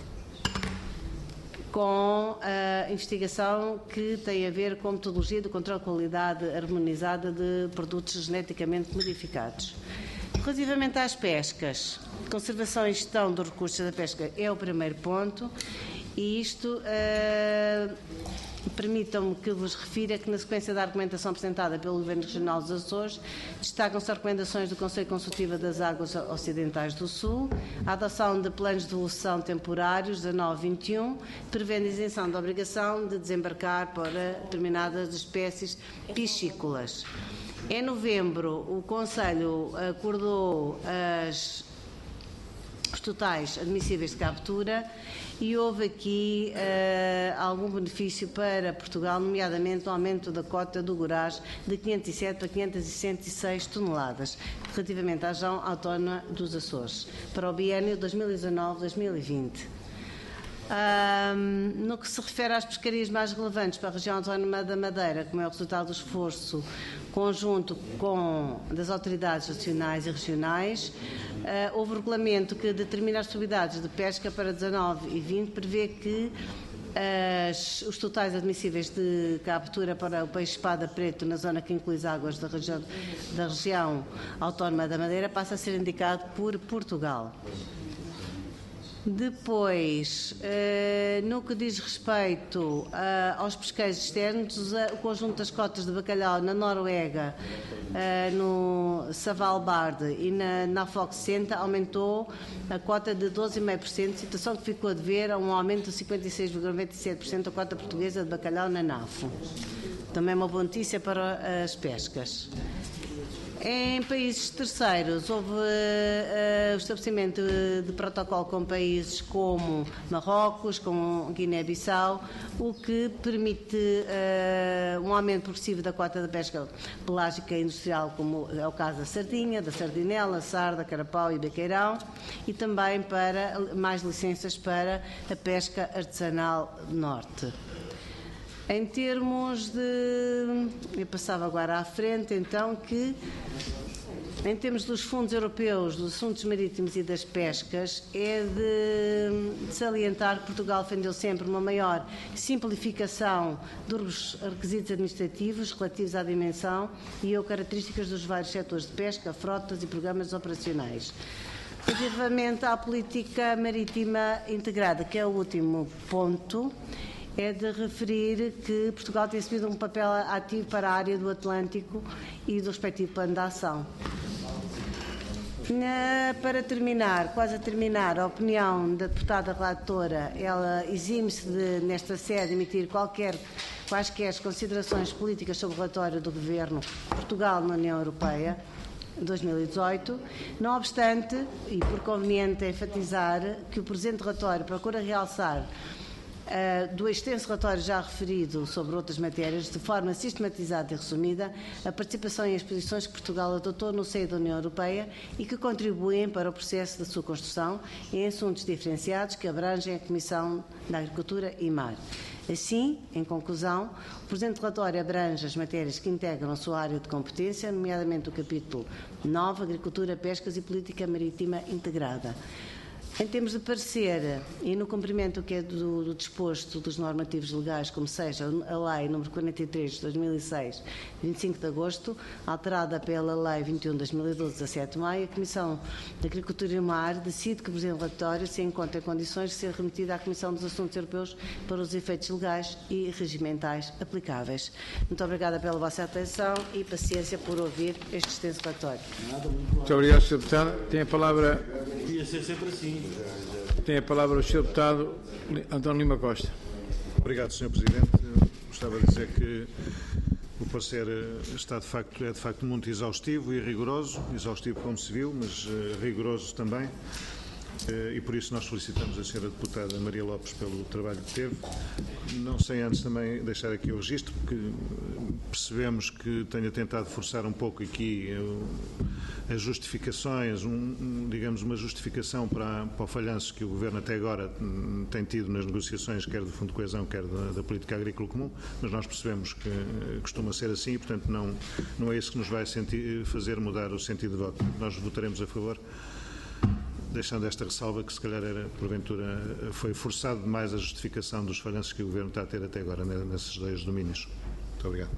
com a investigação que tem a ver com a metodologia de controle de qualidade harmonizada de produtos geneticamente modificados. Relativamente às pescas, conservação e gestão dos recursos da pesca é o primeiro ponto, e isto uh, permitam-me que vos refira que, na sequência da argumentação apresentada pelo Governo Regional dos Açores, destacam-se as recomendações do Conselho Consultivo das Águas Ocidentais do Sul, a adoção de planos de devolução temporários dezanove a vinte e um, prevendo a isenção da obrigação de desembarcar para determinadas espécies piscícolas. Em novembro, o Conselho acordou as, os totais admissíveis de captura e houve aqui uh, algum benefício para Portugal, nomeadamente o aumento da cota do Goraz de quinhentos e sete para quinhentos e sessenta e seis toneladas, relativamente à região autónoma dos Açores, para o biênio dois mil e dezanove a dois mil e vinte. Um, no que se refere às pescarias mais relevantes para a região autónoma da Madeira, como é o resultado do esforço conjunto com das autoridades nacionais e regionais, uh, houve um regulamento que determina as possibilidades de pesca para dezanove e vinte, prevê que As, os totais admissíveis de captura para o peixe-espada preto na zona que inclui as águas da região, da região autónoma da Madeira passa a ser indicado por Portugal. Depois, uh, no que diz respeito uh, aos pesqueiros externos, uh, o conjunto das cotas de bacalhau na Noruega, uh, no Svalbard e na, na Fox sessenta aumentou a cota de doze vírgula cinco por cento, situação que ficou a dever a um aumento de cinquenta e seis vírgula noventa e sete por cento da cota portuguesa de bacalhau na NAFO. Também uma boa notícia para as pescas. Em países terceiros, houve uh, o estabelecimento de, de protocolo com países como Marrocos, como Guiné-Bissau, o que permite uh, um aumento progressivo da cota da pesca pelágica industrial, como é o caso da sardinha, da sardinela, sarda, carapau e bequeirão, e também para mais licenças para a pesca artesanal norte. Em termos de... Eu passava agora à frente, então, que em termos dos fundos europeus, dos assuntos marítimos e das pescas, é de salientar que Portugal defendeu sempre uma maior simplificação dos requisitos administrativos relativos à dimensão e ou características dos vários setores de pesca, frotas e programas operacionais. Relativamente à política marítima integrada, que é o último ponto, é de referir que Portugal tem assumido um papel ativo para a área do Atlântico e do respectivo plano de ação. Na, para terminar, quase a terminar, a opinião da deputada relatora, ela exime-se de, nesta sede, emitir qualquer, quaisquer considerações políticas sobre o relatório do Governo Portugal na União Europeia dois mil e dezoito, não obstante, e por conveniente enfatizar, que o presente relatório procura realçar Uh, do extenso relatório já referido sobre outras matérias, de forma sistematizada e resumida, a participação e as posições que Portugal adotou no seio da União Europeia e que contribuem para o processo da sua construção em assuntos diferenciados que abrangem a Comissão da Agricultura e Mar. Assim, em conclusão, o presente relatório abrange as matérias que integram a sua área de competência, nomeadamente o capítulo nove, Agricultura, Pescas e Política Marítima Integrada. Em termos de parecer, e no cumprimento que é do, do disposto dos normativos legais, como seja a Lei número quarenta e três de dois mil e seis, vinte e cinco de agosto, alterada pela Lei vinte e um de dois mil e doze, dezassete de maio, a Comissão de Agricultura e Mar decide que o presente relatório se encontra em condições de ser remetido à Comissão dos Assuntos Europeus para os efeitos legais e regimentais aplicáveis. Muito obrigada pela vossa atenção e paciência por ouvir este extenso relatório. Muito obrigado, senhor Deputado. Tem a palavra... Devia ser sempre assim. Tem a palavra o senhor Deputado António Lima Costa. Obrigado, senhor Presidente. Eu gostava de dizer que o parecer está de facto, é de facto muito exaustivo e rigoroso, exaustivo como se viu, mas uh, rigoroso também. E por isso nós felicitamos a senhora deputada Maria Lopes pelo trabalho que teve. Não sei antes também deixar aqui o registro, porque percebemos que tenha tentado forçar um pouco aqui as justificações, um, digamos uma justificação para, para o falhanço que o Governo até agora tem tido nas negociações, quer do Fundo de Coesão, quer da, da Política Agrícola Comum, mas nós percebemos que costuma ser assim e, portanto, não, não é isso que nos vai sentir, fazer mudar o sentido de voto. Nós votaremos a favor, deixando esta ressalva que se calhar era, porventura, foi forçado demais a justificação dos falhanços que o Governo está a ter até agora nesses dois domínios. Muito obrigado.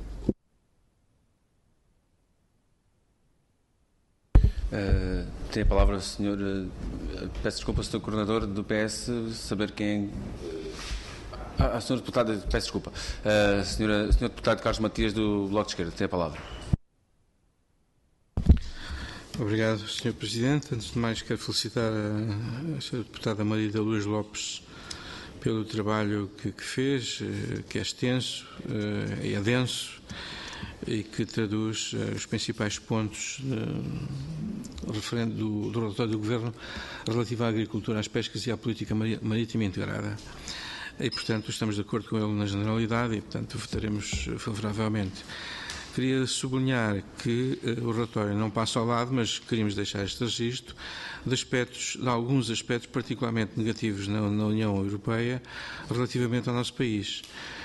Uh, tem a palavra o senhor, uh, peço desculpa, o senhor Coordenador do P S, saber quem... Ah, a senhora Deputada, peço desculpa, uh, senhora, senhor Deputado Carlos Matias do Bloco de Esquerda, tem a palavra. Obrigado, senhor Presidente. Antes de mais, quero felicitar a, a senhora Deputada Maria da Luz Lopes pelo trabalho que, que fez, que é extenso, é denso e que traduz os principais pontos uh, referente do, do relatório do Governo relativo à agricultura, às pescas e à política marítima integrada. E, portanto, estamos de acordo com ele na generalidade e, portanto, votaremos favoravelmente. Queria sublinhar que uh, o relatório não passa ao lado, mas queríamos deixar este registro de, aspectos, de alguns aspectos particularmente negativos na, na União Europeia relativamente ao nosso país.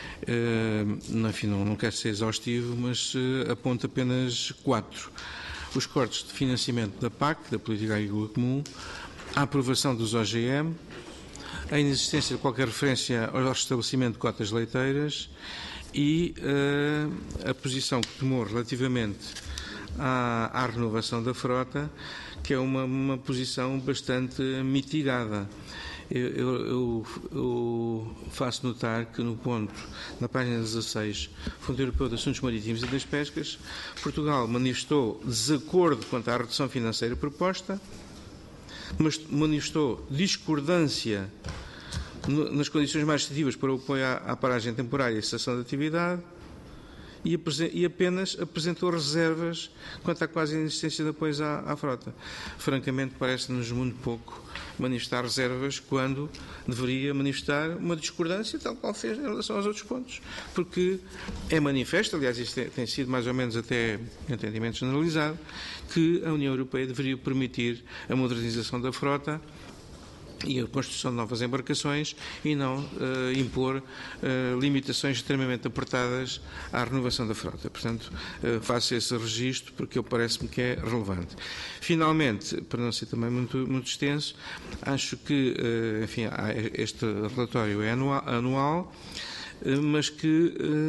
Uh, enfim, não, não quero ser exaustivo, mas uh, aponto apenas quatro. Os cortes de financiamento da P A C, da Política Agrícola Comum, a aprovação dos O G M, a inexistência de qualquer referência ao estabelecimento de cotas leiteiras e uh, a posição que tomou relativamente à, à renovação da frota, que é uma, uma posição bastante mitigada. Eu, eu, eu faço notar que no ponto, na página dezasseis, Fundo Europeu de Assuntos Marítimos e das Pescas, Portugal manifestou desacordo quanto à redução financeira proposta, mas manifestou discordância nas condições mais restritivas para o apoio à paragem temporária e cessação de atividade e, e apenas apresentou reservas quanto à quase inexistência de apoios à, à frota. Francamente, parece-nos muito pouco manifestar reservas quando deveria manifestar uma discordância, tal qual fez em relação aos outros pontos. Porque é manifesto, aliás, isto tem sido mais ou menos até entendimento generalizado, que a União Europeia deveria permitir a modernização da frota e a construção de novas embarcações e não uh, impor uh, limitações extremamente apertadas à renovação da frota. Portanto, uh, faço esse registro porque parece-me que é relevante. Finalmente, para não ser também muito, muito extenso, acho que uh, enfim, este relatório é anual, anual mas que,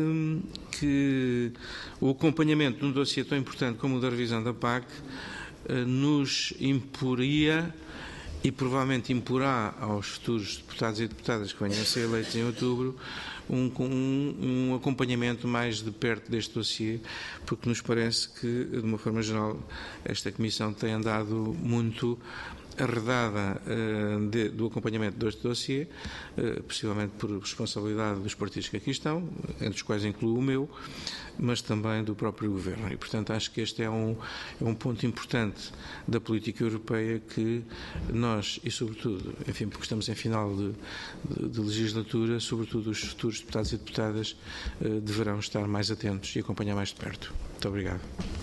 que o acompanhamento de um dossiê tão importante como o da revisão da P A C nos imporia e provavelmente imporá aos futuros deputados e deputadas que venham a ser eleitos em outubro um, um, um acompanhamento mais de perto deste dossiê, porque nos parece que, de uma forma geral, esta Comissão tem andado muito arredada uh, de, do acompanhamento deste dossiê, uh, possivelmente por responsabilidade dos partidos que aqui estão, entre os quais incluo o meu, mas também do próprio Governo. E, portanto, acho que este é um, é um ponto importante da política europeia que nós, e sobretudo, enfim, porque estamos em final de, de, de legislatura, sobretudo os futuros deputados e deputadas uh, deverão estar mais atentos e acompanhar mais de perto. Muito obrigado.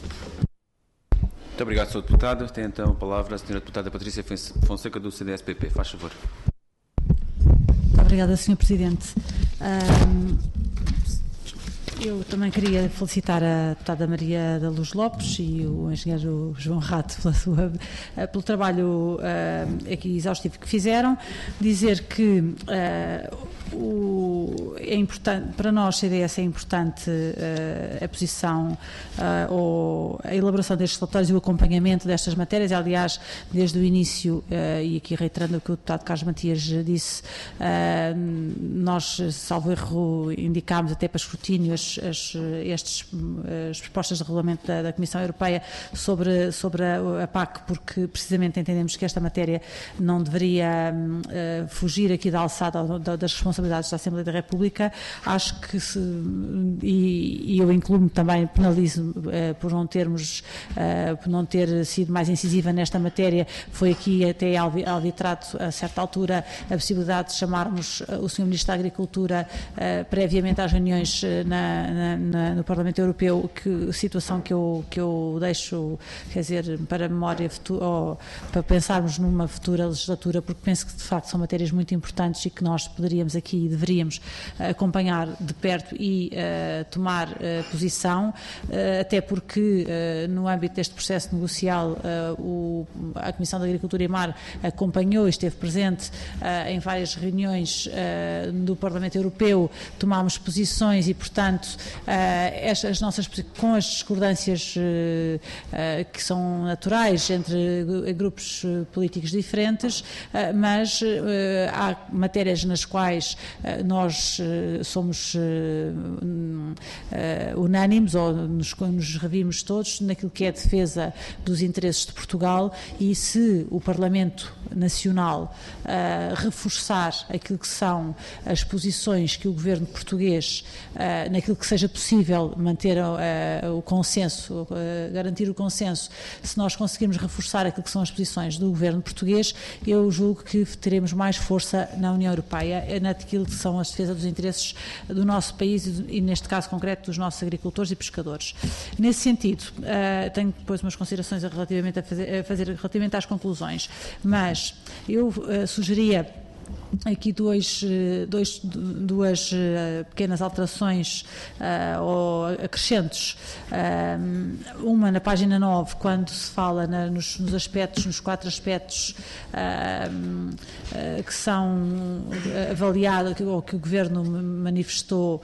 Muito obrigado, senhor Deputado. Tem então a palavra a senhora Deputada Patrícia Fonseca, do C D S P P. Faz favor. Muito obrigada, senhor Presidente. Um, eu também queria felicitar a deputada Maria da Luz Lopes e o engenheiro João Rato pela sua, pelo trabalho uh, aqui exaustivo que fizeram. Dizer que uh, O, é importante, para nós, C D S, é importante uh, a posição uh, ou a elaboração destes relatórios e o acompanhamento destas matérias. Aliás, desde o início, uh, e aqui reiterando o que o deputado Carlos Matias disse, uh, nós, salvo erro, indicámos até para escrutínio as, as, as, estes, as propostas de regulamento da, da Comissão Europeia sobre, sobre a, a P A C, porque precisamente entendemos que esta matéria não deveria uh, fugir aqui da alçada das responsabilidades da Assembleia da República. Acho que, se, e, e eu incluo-me também, penalizo uh, por não termos, uh, por não ter sido mais incisiva nesta matéria. Foi aqui até arbitrado a certa altura a possibilidade de chamarmos o senhor Ministro da Agricultura uh, previamente às reuniões na, na, na, no Parlamento Europeu, que situação que eu, que eu deixo, quer dizer, para a memória futura, ou para pensarmos numa futura legislatura, porque penso que de facto são matérias muito importantes e que nós poderíamos aqui e deveríamos acompanhar de perto e uh, tomar uh, posição, uh, até porque uh, no âmbito deste processo negocial uh, o, a Comissão da Agricultura e Mar acompanhou e esteve presente uh, em várias reuniões uh, do Parlamento Europeu, tomámos posições e, portanto, uh, estas nossas, com as discordâncias uh, uh, que são naturais entre grupos políticos diferentes, uh, mas uh, há matérias nas quais uh, nós uh, somos uh, uh, unânimes ou nos, nos revimos todos naquilo que é a defesa dos interesses de Portugal, e se o Parlamento Nacional uh, reforçar aquilo que são as posições que o governo português, uh, naquilo que seja possível manter uh, o consenso, uh, garantir o consenso, se nós conseguirmos reforçar aquilo que são as posições do governo português, eu julgo que teremos mais força na União Europeia naquilo que são as defesas dos interesses do nosso país e, neste caso concreto, dos nossos agricultores e pescadores. Nesse sentido, uh, tenho depois umas considerações relativamente a fazer, a fazer relativamente às conclusões, mas eu uh, sugeria aqui dois, dois, duas pequenas alterações uh, ou acrescentos. Uh, uma na página nove, quando se fala na, nos, nos aspectos, nos quatro aspectos uh, uh, que são avaliados, ou que o Governo manifestou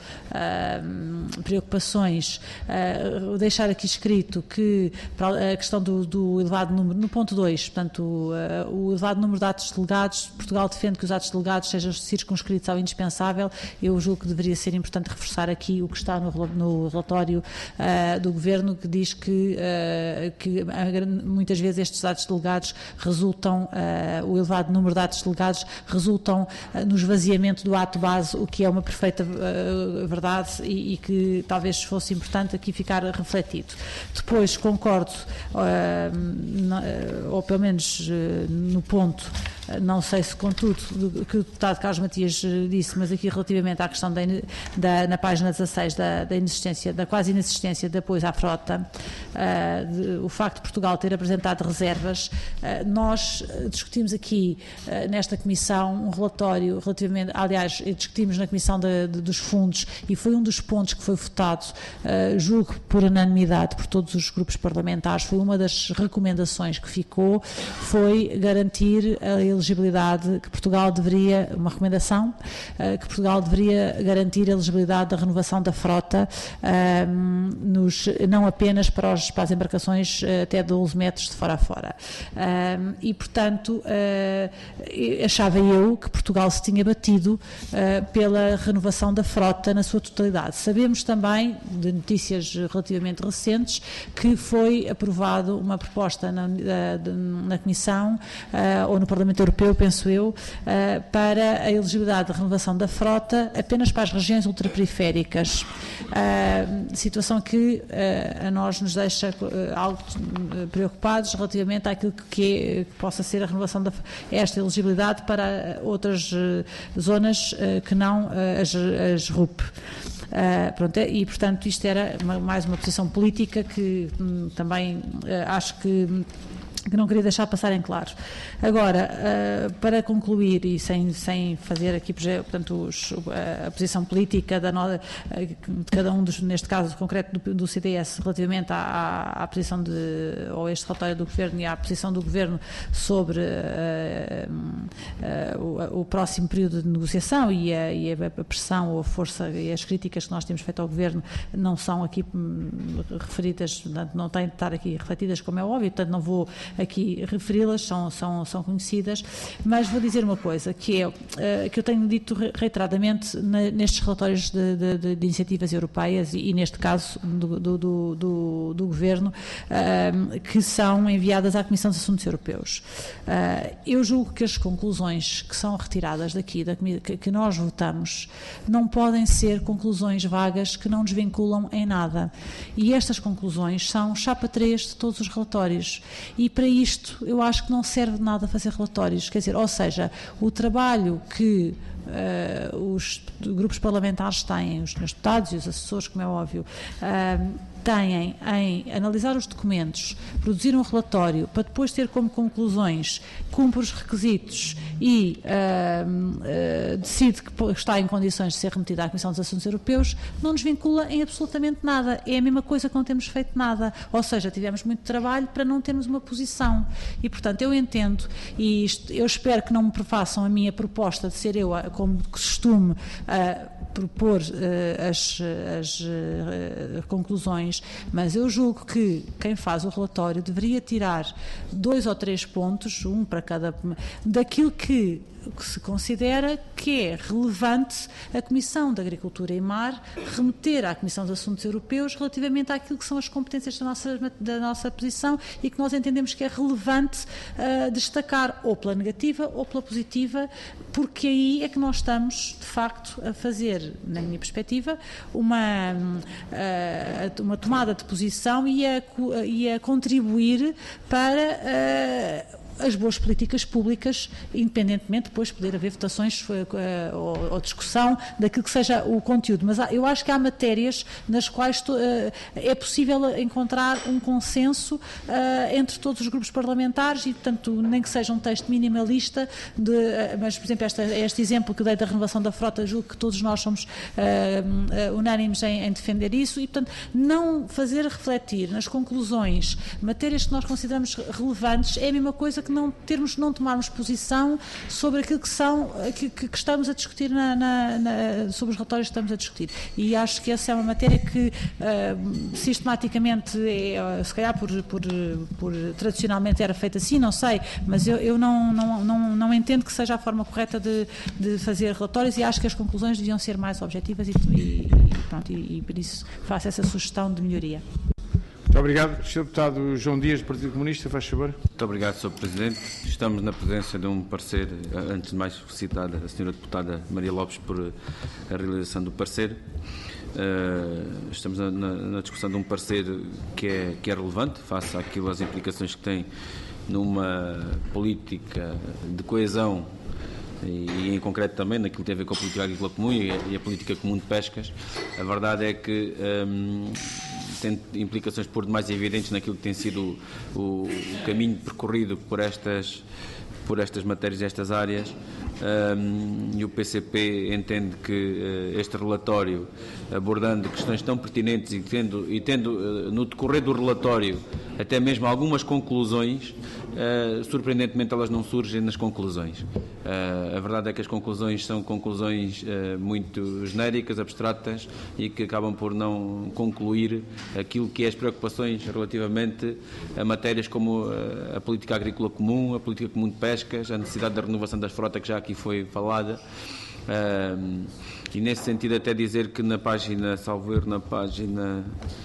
uh, preocupações, uh, deixar aqui escrito que para a questão do, do elevado número, no ponto dois, portanto, uh, o elevado número de atos delegados, Portugal defende que os atos delegados sejam circunscritos ao indispensável. Eu julgo que deveria ser importante reforçar aqui o que está no, no relatório uh, do Governo, que diz que, uh, que uh, muitas vezes estes atos delegados resultam, uh, o elevado número de atos delegados resultam uh, no esvaziamento do ato base, o que é uma perfeita uh, verdade e, e que talvez fosse importante aqui ficar refletido. Depois concordo, uh, na, ou pelo menos uh, no ponto, não sei se contudo que o deputado Carlos Matias disse, mas aqui relativamente à questão da, da, na página dezasseis da, da inexistência, da quase inexistência de apoios à frota, uh, de, o facto de Portugal ter apresentado reservas, uh, nós discutimos aqui uh, nesta comissão um relatório relativamente, aliás, discutimos na comissão de, de, dos fundos, e foi um dos pontos que foi votado, uh, julgo por unanimidade por todos os grupos parlamentares, foi uma das recomendações que ficou, foi garantir a elegibilidade, que Portugal deveria, uma recomendação, uh, que Portugal deveria garantir a elegibilidade da renovação da frota, uh, nos, não apenas para, os, para as embarcações uh, até doze metros de fora a fora. Uh, e, portanto, uh, achava eu que Portugal se tinha batido uh, pela renovação da frota na sua totalidade. Sabemos também, de notícias relativamente recentes, que foi aprovado uma proposta na, na, na Comissão uh, ou no Parlamento Europeu, penso eu, uh, para a elegibilidade da renovação da frota apenas para as regiões ultraperiféricas, uh, situação que uh, a nós nos deixa uh, algo uh, preocupados relativamente àquilo que, é, que possa ser a renovação da esta elegibilidade para outras uh, zonas uh, que não uh, as, as R U P. Uh, pronto, e portanto isto era uma, mais uma posição política que hum, também uh, acho que que não queria deixar passar em claro. Agora, uh, para concluir e sem, sem fazer aqui, portanto, os, a posição política da no, de cada um dos, neste caso concreto do, do C D S, relativamente à, à, à posição de, ou este relatório do Governo e à posição do Governo sobre uh, uh, o, o próximo período de negociação e a, e a pressão ou a força e as críticas que nós temos feito ao Governo não são aqui hum, referidas, portanto, não têm de estar aqui refletidas, como é óbvio, portanto não vou aqui referi-las, são, são, são conhecidas, mas vou dizer uma coisa, que é uh, que eu tenho dito reiteradamente na, nestes relatórios de, de, de, de iniciativas europeias e, e neste caso do, do, do, do, do Governo, uh, que são enviadas à Comissão dos Assuntos Europeus. Uh, eu julgo que as conclusões que são retiradas daqui, da, que, que nós votamos, não podem ser conclusões vagas que não nos vinculam em nada. E estas conclusões são chapa três de todos os relatórios. E para isto eu acho que não serve de nada fazer relatórios. Quer dizer, ou seja, o trabalho que Uh, os grupos parlamentares têm, os senhores deputados e os assessores, como é óbvio, uh, têm em analisar os documentos, produzir um relatório para depois ter como conclusões, cumpre os requisitos e uh, uh, decide que está em condições de ser remetida à Comissão dos Assuntos Europeus, não nos vincula em absolutamente nada. É a mesma coisa que não temos feito nada. Ou seja, tivemos muito trabalho para não termos uma posição. E, portanto, eu entendo, e isto, eu espero que não me prefaçam a minha proposta de ser eu, como costume, uh, propor uh, as, as uh, conclusões, mas eu julgo que quem faz o relatório deveria tirar dois ou três pontos, um para cada, daquilo que que se considera que é relevante a Comissão de Agricultura e Mar remeter à Comissão de Assuntos Europeus relativamente àquilo que são as competências da nossa, da nossa posição e que nós entendemos que é relevante uh, destacar ou pela negativa ou pela positiva, porque aí é que nós estamos, de facto, a fazer, na minha perspectiva, uma, uh, uma tomada de posição e a, e a contribuir para uh, as boas políticas públicas, independentemente de depois poder haver votações uh, ou, ou discussão daquilo que seja o conteúdo. Mas há, eu acho que há matérias nas quais to, uh, é possível encontrar um consenso uh, entre todos os grupos parlamentares e, portanto, nem que seja um texto minimalista, de, uh, mas, por exemplo, esta, este exemplo que dei da renovação da frota, julgo que todos nós somos uh, uh, unânimes em, em defender isso e, portanto, não fazer refletir nas conclusões matérias que nós consideramos relevantes é a mesma coisa que não termos, não tomarmos posição sobre aquilo que são, que, que estamos a discutir na, na, na, sobre os relatórios que estamos a discutir. E acho que essa é uma matéria que uh, sistematicamente, é, se calhar por, por, por tradicionalmente era feita assim, não sei, mas eu, eu não, não, não, não entendo que seja a forma correta de, de fazer relatórios e acho que as conclusões deviam ser mais objetivas e, e, pronto, e, e por isso faço essa sugestão de melhoria. Muito obrigado. senhor Deputado João Dias, do Partido Comunista, faz favor. Muito obrigado, senhor Presidente. Estamos na presença de um parecer, antes de mais felicitar a senhora Deputada Maria Lopes por a realização do parecer. Uh, estamos na, na discussão de um parecer que é, que é relevante, face àquilo, às implicações que tem numa política de coesão e, em concreto também naquilo que tem a ver com a política agrícola comum e a, e a política comum de pescas. A verdade é que um, tem implicações por demais evidentes naquilo que tem sido o, o caminho percorrido por estas, por estas matérias e estas áreas. Um, e o P C P entende que uh, este relatório, abordando questões tão pertinentes e tendo, e tendo uh, no decorrer do relatório até mesmo algumas conclusões, uh, surpreendentemente elas não surgem nas conclusões. Uh, a verdade é que as conclusões são conclusões uh, muito genéricas, abstratas e que acabam por não concluir aquilo que é as preocupações relativamente a matérias como uh, a política agrícola comum, a política comum de pescas, a necessidade da renovação das frotas que já aqui foi falada. Uh, e nesse sentido até dizer que na página, salvo erro, na página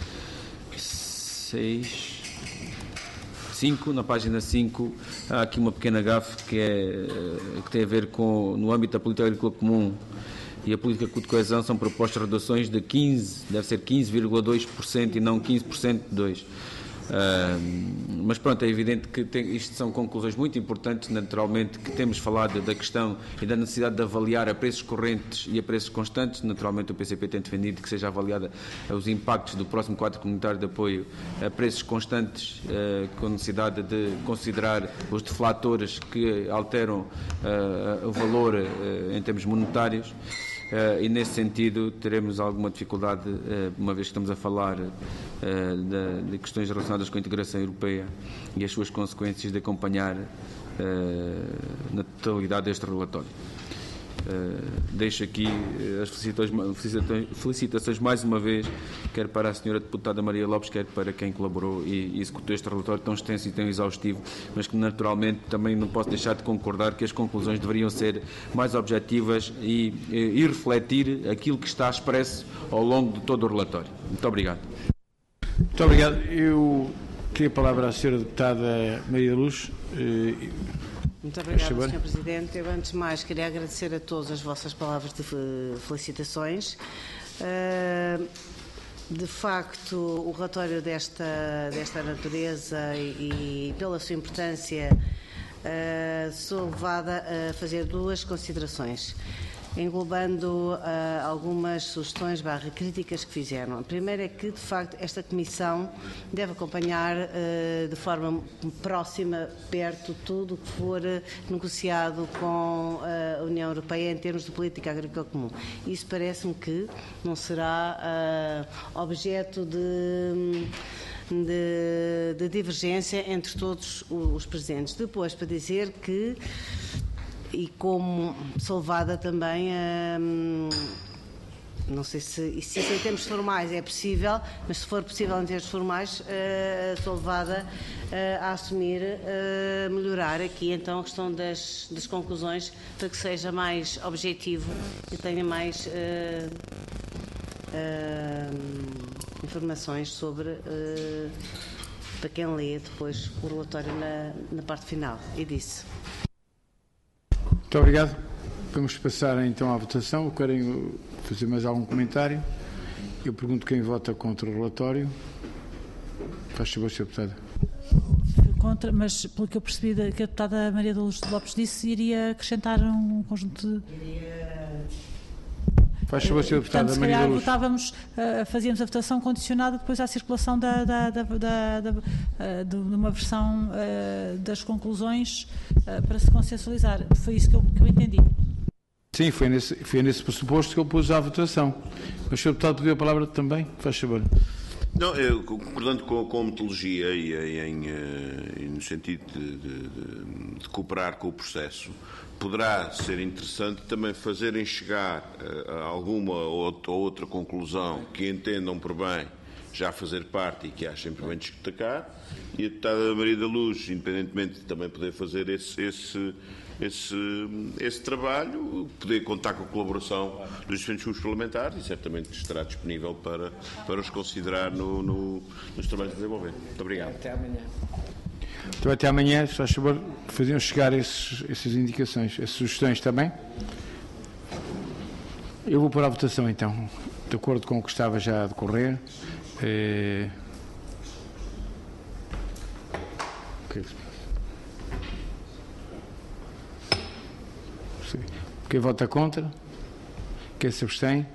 seis, cinco, na página cinco, há aqui uma pequena gafe que, é, que tem a ver com, no âmbito da política agrícola comum e a política de coesão, são propostas reduções de quinze, deve ser quinze vírgula dois por cento e não quinze por cento de dois por cento. Uh, mas pronto, é evidente que tem, isto são conclusões muito importantes, naturalmente, que temos falado da questão e da necessidade de avaliar a preços correntes e a preços constantes. Naturalmente o P C P tem defendido que seja avaliada os impactos do próximo quadro comunitário de apoio a preços constantes, uh, com necessidade de considerar os deflatores que alteram uh, o valor uh, em termos monetários. Uh, e nesse sentido teremos alguma dificuldade, uh, uma vez que estamos a falar uh, de, de questões relacionadas com a integração europeia e as suas consequências, de acompanhar uh, na totalidade este relatório. deixo aqui as felicitações, felicitações, felicitações mais uma vez, quer para a senhora deputada Maria Lopes, quer para quem colaborou e, e executou este relatório tão extenso e tão exaustivo, mas que naturalmente também não posso deixar de concordar que as conclusões deveriam ser mais objetivas e, e, e refletir aquilo que está expresso ao longo de todo o relatório. Muito obrigado. Muito obrigado. Eu queria a palavra à senhora deputada Maria da Luz. Muito obrigada, senhor Presidente. Eu, antes de mais, queria agradecer a todos as vossas palavras de felicitações. De facto, o relatório desta, desta natureza e, e pela sua importância, sou levada a fazer duas considerações, englobando uh, algumas sugestões barra críticas que fizeram. A primeira é que, de facto, esta Comissão deve acompanhar uh, de forma próxima, perto, tudo o que for uh, negociado com uh, a União Europeia em termos de política agrícola comum. Isso parece-me que não será uh, objeto de... De, de divergência entre todos os presentes. Depois, para dizer que, e como sou levada também a, não sei se, se isso em termos formais é possível, mas se for possível em termos formais, uh, sou levada uh, a assumir, uh, melhorar aqui então a questão das, das conclusões para que seja mais objetivo e tenha mais uh, uh, informações sobre, uh, para quem lê depois o relatório na, na parte final. E disse. Muito obrigado. Vamos passar então à votação. Querem fazer mais algum comentário? Eu pergunto quem vota contra o relatório. Faz favor, senhor Deputado. Contra, mas pelo que eu percebi da, que a deputada Maria da Luz Lopes disse, iria acrescentar um conjunto de... Faz favor, senhor Deputado. Portanto, se calhar votávamos, uh, fazíamos a votação condicionada depois à circulação da, da, da, da, da, uh, de uma versão uh, das conclusões uh, para se consensualizar. Foi isso que eu, que eu entendi. Sim, foi nesse, foi nesse pressuposto que eu pus à votação. Mas o senhor Deputado pediu a palavra também? Faz favor. Não, eu, concordando com, com a metodologia e, em, em, no sentido de, de, de, de cooperar com o processo, poderá ser interessante também fazerem chegar a alguma ou outra conclusão que entendam por bem já fazer parte e que achem por bem destacar, e a deputada Maria da Luz, independentemente de também poder fazer esse, esse, esse, esse trabalho, poder contar com a colaboração dos diferentes grupos parlamentares e certamente estará disponível para, para os considerar no, no, nos trabalhos que desenvolver. Muito obrigado. Até amanhã. Então, até amanhã, se faz favor, faziam chegar esses, essas indicações, essas sugestões também. Eu vou pôr à votação, então, de acordo com o que estava já a decorrer. É... Quem vota contra? Quem se abstém?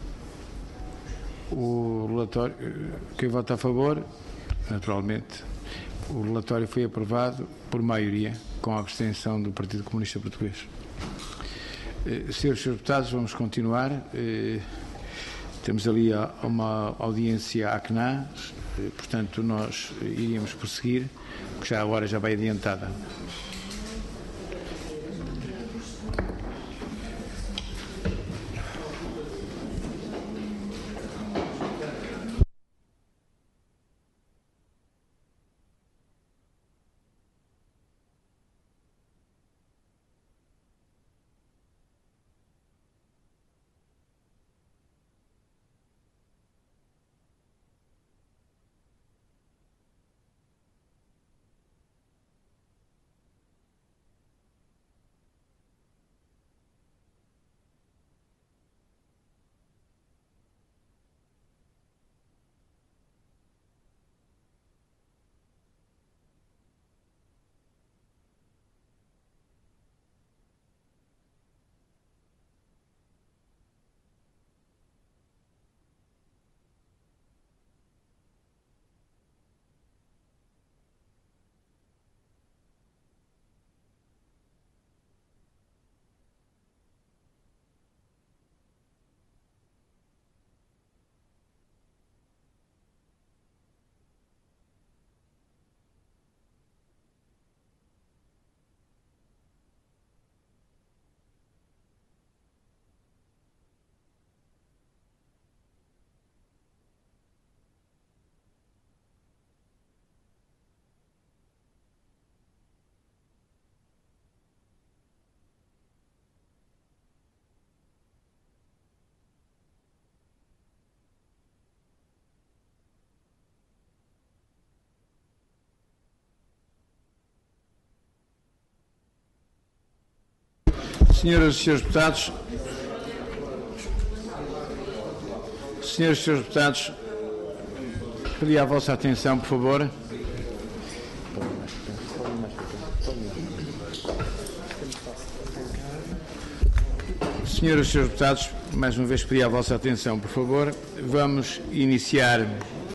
O relatório... Quem vota a favor? Naturalmente. O relatório foi aprovado por maioria, com a abstenção do Partido Comunista Português. Eh, senhores deputados, vamos continuar. Eh, temos ali uma audiência à C N A, eh, portanto, nós iríamos prosseguir, porque já a hora já vai adiantada. Senhoras e senhores deputados, senhoras e senhores deputados, pedi a vossa atenção, por favor. Senhoras e senhores deputados, mais uma vez pedi a vossa atenção, por favor. Vamos iniciar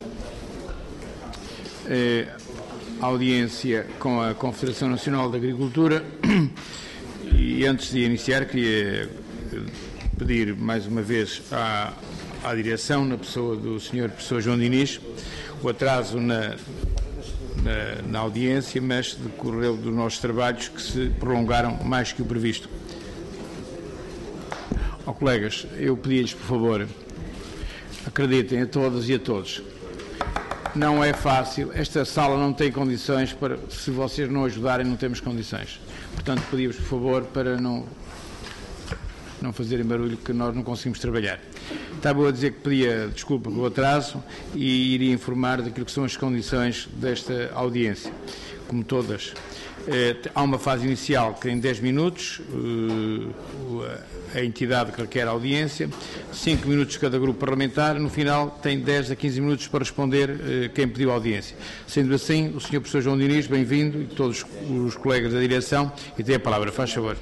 eh, a audiência com a Confederação Nacional de Agricultura e antes de iniciar queria pedir mais uma vez à, à direção, na pessoa do senhor Professor João Diniz, o atraso na, na, na audiência, mas decorreu dos nossos trabalhos que se prolongaram mais que o previsto. Oh, colegas, eu pedi-lhes, por favor, acreditem a todas e a todos, não é fácil, esta sala não tem condições para, se vocês não ajudarem, não temos condições. Portanto, pedimos, por favor, para não, não fazerem barulho, que nós não conseguimos trabalhar. Estava a dizer que pedia desculpa pelo atraso e iria informar daquilo que são as condições desta audiência, como todas. Eh, há uma fase inicial que em dez minutos eh, a entidade que requer a audiência, cinco minutos cada grupo parlamentar, no final tem dez a quinze minutos para responder eh, quem pediu a audiência. Sendo assim, o senhor Professor João Diniz, bem-vindo, e todos os colegas da direção, e tem a palavra, faz favor.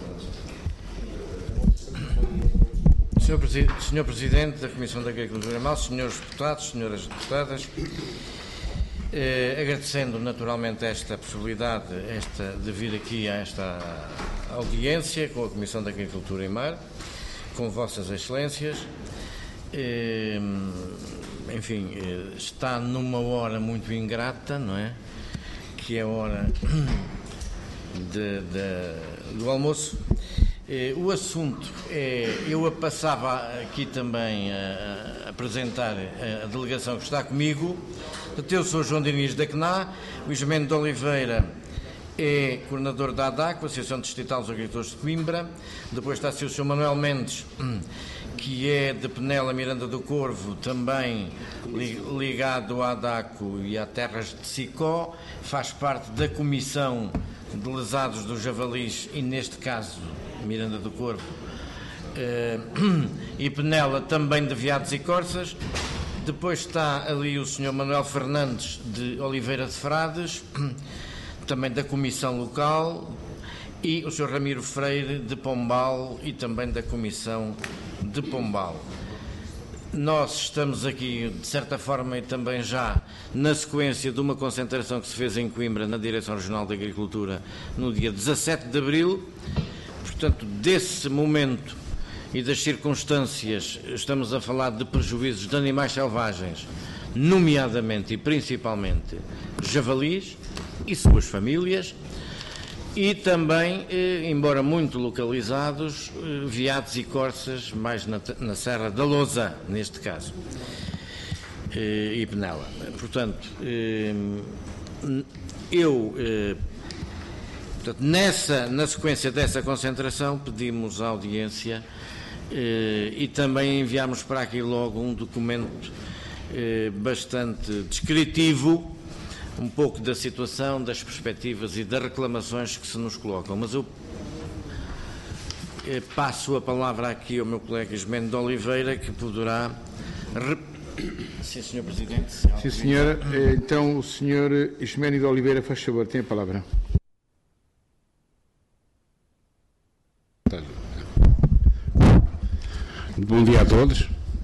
senhor Presidente, senhor Presidente da Comissão da Agricultura Animal, senhores deputados, senhoras deputadas, Eh, agradecendo naturalmente esta possibilidade esta, de vir aqui a esta audiência com a Comissão da Agricultura e Mar, com vossas excelências. Eh, enfim, eh, está numa hora muito ingrata, não é? Que é a hora de, de, do almoço. Eh, o assunto é, eu passava aqui também a, a apresentar a, a delegação que está comigo. Eu sou João Diniz da C N A, Luís Mendes de Oliveira é coordenador da A D A C, a Associação Distrital dos Agricultores de Coimbra. Depois está-se o senhor Manuel Mendes, que é de Penela, Miranda do Corvo, também ligado à A D A C e a Terras de Sicó, faz parte da Comissão de Lesados dos Javalis e, neste caso, Miranda do Corvo, e Penela também de Veados e Corças. Depois está ali o senhor Manuel Fernandes de Oliveira de Frades, também da Comissão Local, e o senhor Ramiro Freire de Pombal e também da Comissão de Pombal. Nós estamos aqui, de certa forma, e também já na sequência de uma concentração que se fez em Coimbra, na Direção Regional de Agricultura, no dia dezassete de abril. Portanto, desse momento e das circunstâncias, estamos a falar de prejuízos de animais selvagens, nomeadamente e principalmente javalis e suas famílias, e também, eh, embora muito localizados, eh, veados e corças, mais na, na Serra da Lousa, neste caso, eh, e Penela. Portanto, eh, eu, eh, portanto, nessa, na sequência dessa concentração, pedimos a audiência eh, e também enviámos para aqui logo um documento eh, bastante descritivo, um pouco da situação, das perspectivas e das reclamações que se nos colocam. Mas eu eh, passo a palavra aqui ao meu colega Ismeno de Oliveira, que poderá... Sim, senhor Presidente. Sim, senhora. Então, o senhor Ismeno de Oliveira, faz favor, tem a palavra. Bom dia a todos.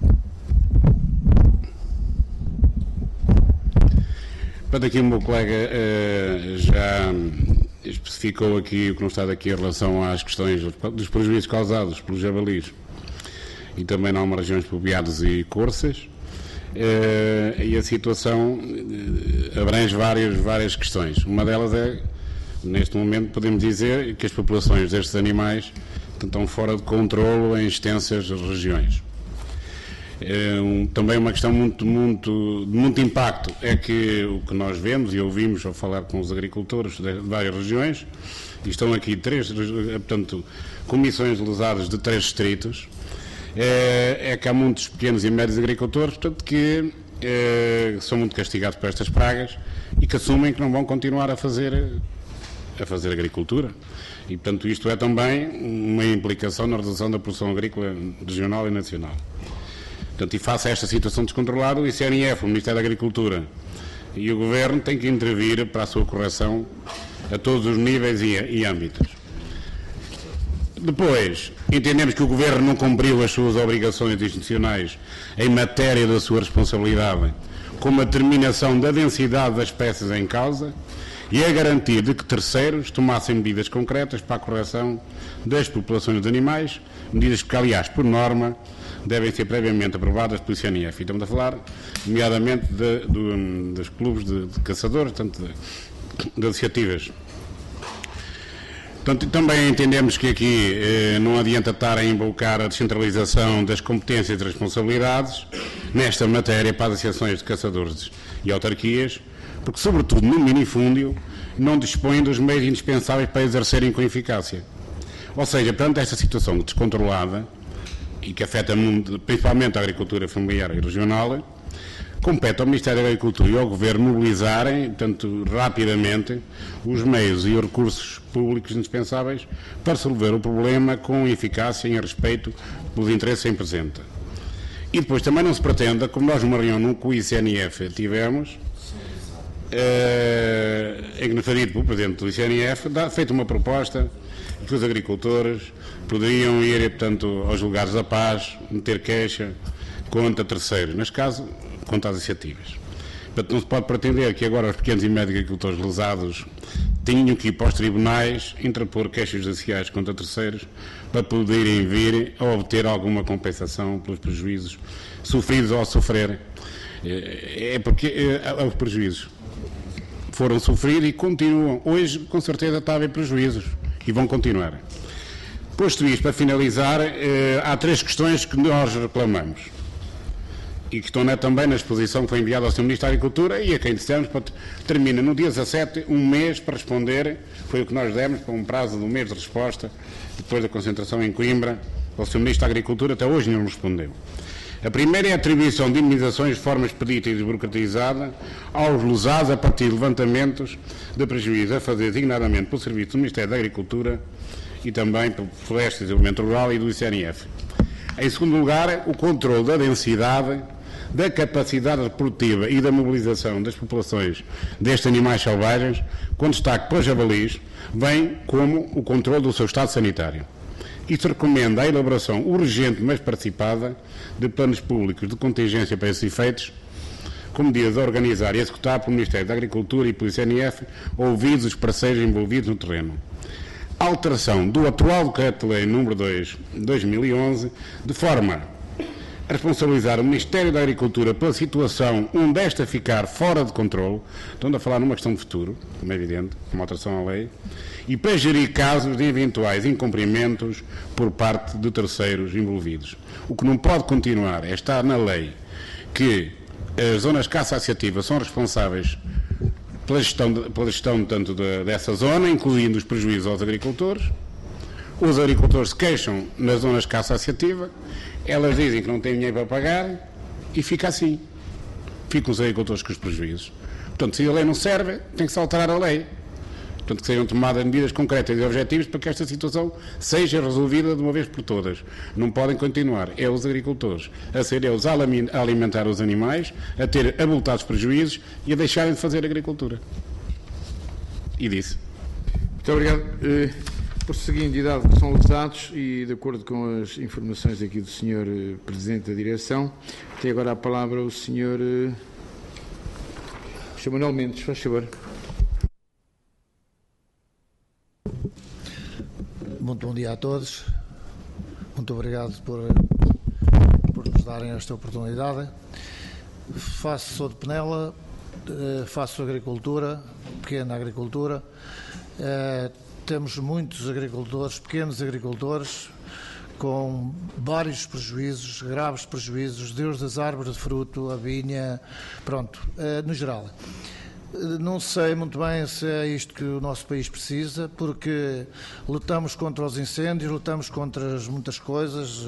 Para aqui o meu colega uh, já especificou aqui o que não está aqui em relação às questões dos prejuízos causados pelos javalis e também em algumas regiões por veados e corças. Uh, e a situação uh, abrange várias, várias questões. Uma delas é, neste momento, podemos dizer que as populações destes animais estão fora de controle em extensas regiões. É um, também uma questão muito, muito, de muito impacto é que o que nós vemos e ouvimos ao falar com os agricultores de várias regiões, e estão aqui três, portanto, comissões lesadas de três distritos, é, é que há muitos pequenos e médios agricultores, portanto, que é, são muito castigados por estas pragas e que assumem que não vão continuar a fazer a fazer agricultura e, portanto, isto é também uma implicação na redução da produção agrícola regional e nacional. Portanto, e face a esta situação descontrolada, o I C N I F, o Ministério da Agricultura e o Governo têm que intervir para a sua correção a todos os níveis e, e âmbitos. Depois, entendemos que o Governo não cumpriu as suas obrigações institucionais em matéria da sua responsabilidade, como a determinação da densidade das espécies em causa e a garantia de que terceiros tomassem medidas concretas para a correção das populações de animais, medidas que, aliás, por norma, devem ser previamente aprovadas pelo I C N I F. E estamos a falar, nomeadamente, de, de, dos clubes de, de caçadores, tanto de, de iniciativas. Portanto, também entendemos que aqui eh, não adianta estar a invocar a descentralização das competências e responsabilidades nesta matéria para as associações de caçadores e autarquias, porque, sobretudo no minifúndio, não dispõem dos meios indispensáveis para exercerem com eficácia. Ou seja, perante esta situação descontrolada, e que afeta principalmente a agricultura familiar e regional, compete ao Ministério da Agricultura e ao Governo mobilizarem, portanto, rapidamente, os meios e os recursos públicos indispensáveis para resolver o problema com eficácia e em respeito pelos interesses em presente. E depois também não se pretenda, como nós numa reunião com o I C N I F tivemos, eh, em que nos foi dito pelo Presidente do I C N I F, dá, feita uma proposta que os agricultores poderiam ir, portanto, aos julgados da paz, meter queixa contra terceiros, neste caso, contra as iniciativas. Portanto, não se pode pretender que agora os pequenos e médios agricultores lesados tenham que ir para os tribunais interpor queixas judiciais contra terceiros para poderem vir a obter alguma compensação pelos prejuízos sofridos ou a sofrer. É porque é, os prejuízos foram sofridos e continuam. Hoje, com certeza, está a haver prejuízos e vão continuar. Posto isto, para finalizar, eh, há três questões que nós reclamamos e que estão né, também na exposição que foi enviada ao senhor Ministro da Agricultura e a quem dissemos, termina no dia dezassete, um mês para responder, foi o que nós demos, para um prazo de um mês de resposta, depois da concentração em Coimbra, ao senhor Ministro da Agricultura, até hoje não respondeu. A primeira é a atribuição de indemnizações de forma expedita e desburocratizada aos lesados a partir de levantamentos de prejuízo a fazer designadamente pelo Serviço do Ministério da Agricultura e também pelo Floresta e Desenvolvimento Rural e do I C N I F. Em segundo lugar, o controle da densidade, da capacidade reprodutiva e da mobilização das populações destes animais selvagens, com destaque para os javalis, vem como o controle do seu estado sanitário. Isto recomenda a elaboração urgente, mas participada, de planos públicos de contingência para esses efeitos, com medidas a organizar e executar pelo Ministério da Agricultura e pelo I C N I F, ouvidos os parceiros envolvidos no terreno. A alteração do atual Decreto-Lei número dois de dois mil e onze, de forma a responsabilizar o Ministério da Agricultura pela situação onde esta ficar fora de controle, estamos a falar numa questão de futuro, como é evidente, uma alteração à lei, e para gerir casos de eventuais incumprimentos por parte de terceiros envolvidos. O que não pode continuar é estar na lei que as zonas de caça associativa são responsáveis pela gestão, de, pela gestão tanto de, dessa zona, incluindo os prejuízos aos agricultores. Os agricultores se queixam nas zonas de caça associativa, elas dizem que não têm dinheiro para pagar e fica assim. Ficam os agricultores com os prejuízos. Portanto, se a lei não serve, tem que se alterar a lei. Portanto, que sejam tomadas medidas concretas e objetivas para que esta situação seja resolvida de uma vez por todas. Não podem continuar, é os agricultores, a ser eles a alimentar os animais, a ter abultados prejuízos e a deixarem de fazer agricultura. E disse. Muito obrigado. Eh, prosseguindo, e dado que são lesados e de acordo com as informações aqui do senhor eh, Presidente da Direção, tem agora a palavra o senhor eh, Manuel Mendes, faz favor. Muito bom dia a todos. Muito obrigado por, por nos darem esta oportunidade. Faço, sou de Penela, faço agricultura, pequena agricultura. Temos muitos agricultores, pequenos agricultores, com vários prejuízos, graves prejuízos, desde as árvores de fruto, a vinha, pronto, no geral. Não sei muito bem se é isto que o nosso país precisa, porque lutamos contra os incêndios, lutamos contra as muitas coisas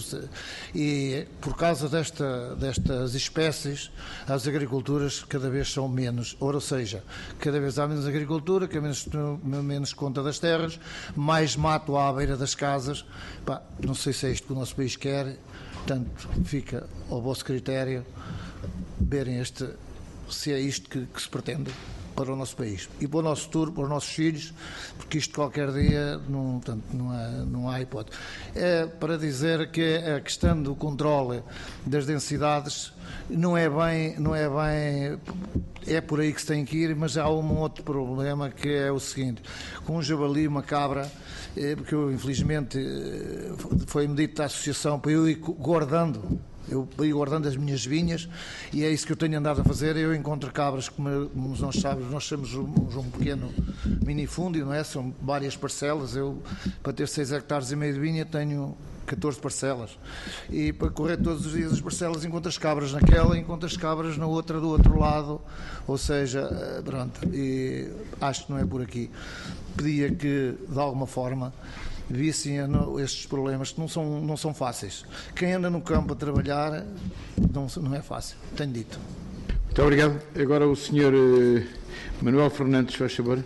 e por causa desta, destas espécies as agriculturas cada vez são menos, ou seja, cada vez há menos agricultura, cada vez menos, menos conta das terras, mais mato à beira das casas. Pá, não sei se é isto que o nosso país quer, portanto fica ao vosso critério verem este, se é isto que, que se pretende para o nosso país e para o nosso futuro, para os nossos filhos, porque isto qualquer dia não, portanto, não, há, não há hipótese. É para dizer que a questão do controle das densidades não é bem, não é bem, é por aí que se tem que ir, mas há um outro problema que é o seguinte: com um javali, uma cabra, porque eu infelizmente foi-me dito da associação para eu ir guardando. Eu ir guardando as minhas vinhas e é isso que eu tenho andado a fazer. Eu encontro cabras, como nós sabemos, nós somos um, um pequeno minifúndio, não é? São várias parcelas. Eu, para ter seis hectares e meio de vinha, tenho catorze parcelas. E para correr todos os dias as parcelas, encontro as cabras naquela, encontro as cabras na outra, do outro lado. Ou seja, pronto, e acho que não é por aqui. Pedia que, de alguma forma, vissem estes problemas que não são, não são fáceis. Quem anda no campo a trabalhar não, não é fácil, tenho dito. Muito obrigado. Agora o senhor eh, Manuel Fernandes, faz favor.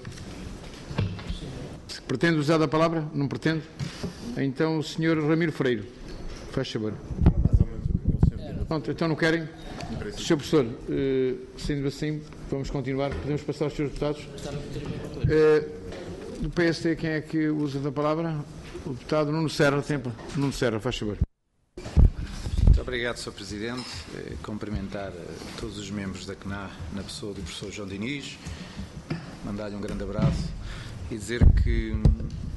Pretende usar a palavra? Não pretende? Então o senhor Ramiro Freire, faz favor. Pronto, então não querem? senhor Professor, eh, sendo assim, vamos continuar. Podemos passar aos senhores deputados. Eh, do P S D, quem é que usa da palavra? O deputado Nuno Serra, tempo. Nuno Serra, faz favor. Muito obrigado, senhor Presidente. Eh, cumprimentar eh, todos os membros da C N A, na pessoa do professor João Diniz, mandar-lhe um grande abraço e dizer que hum,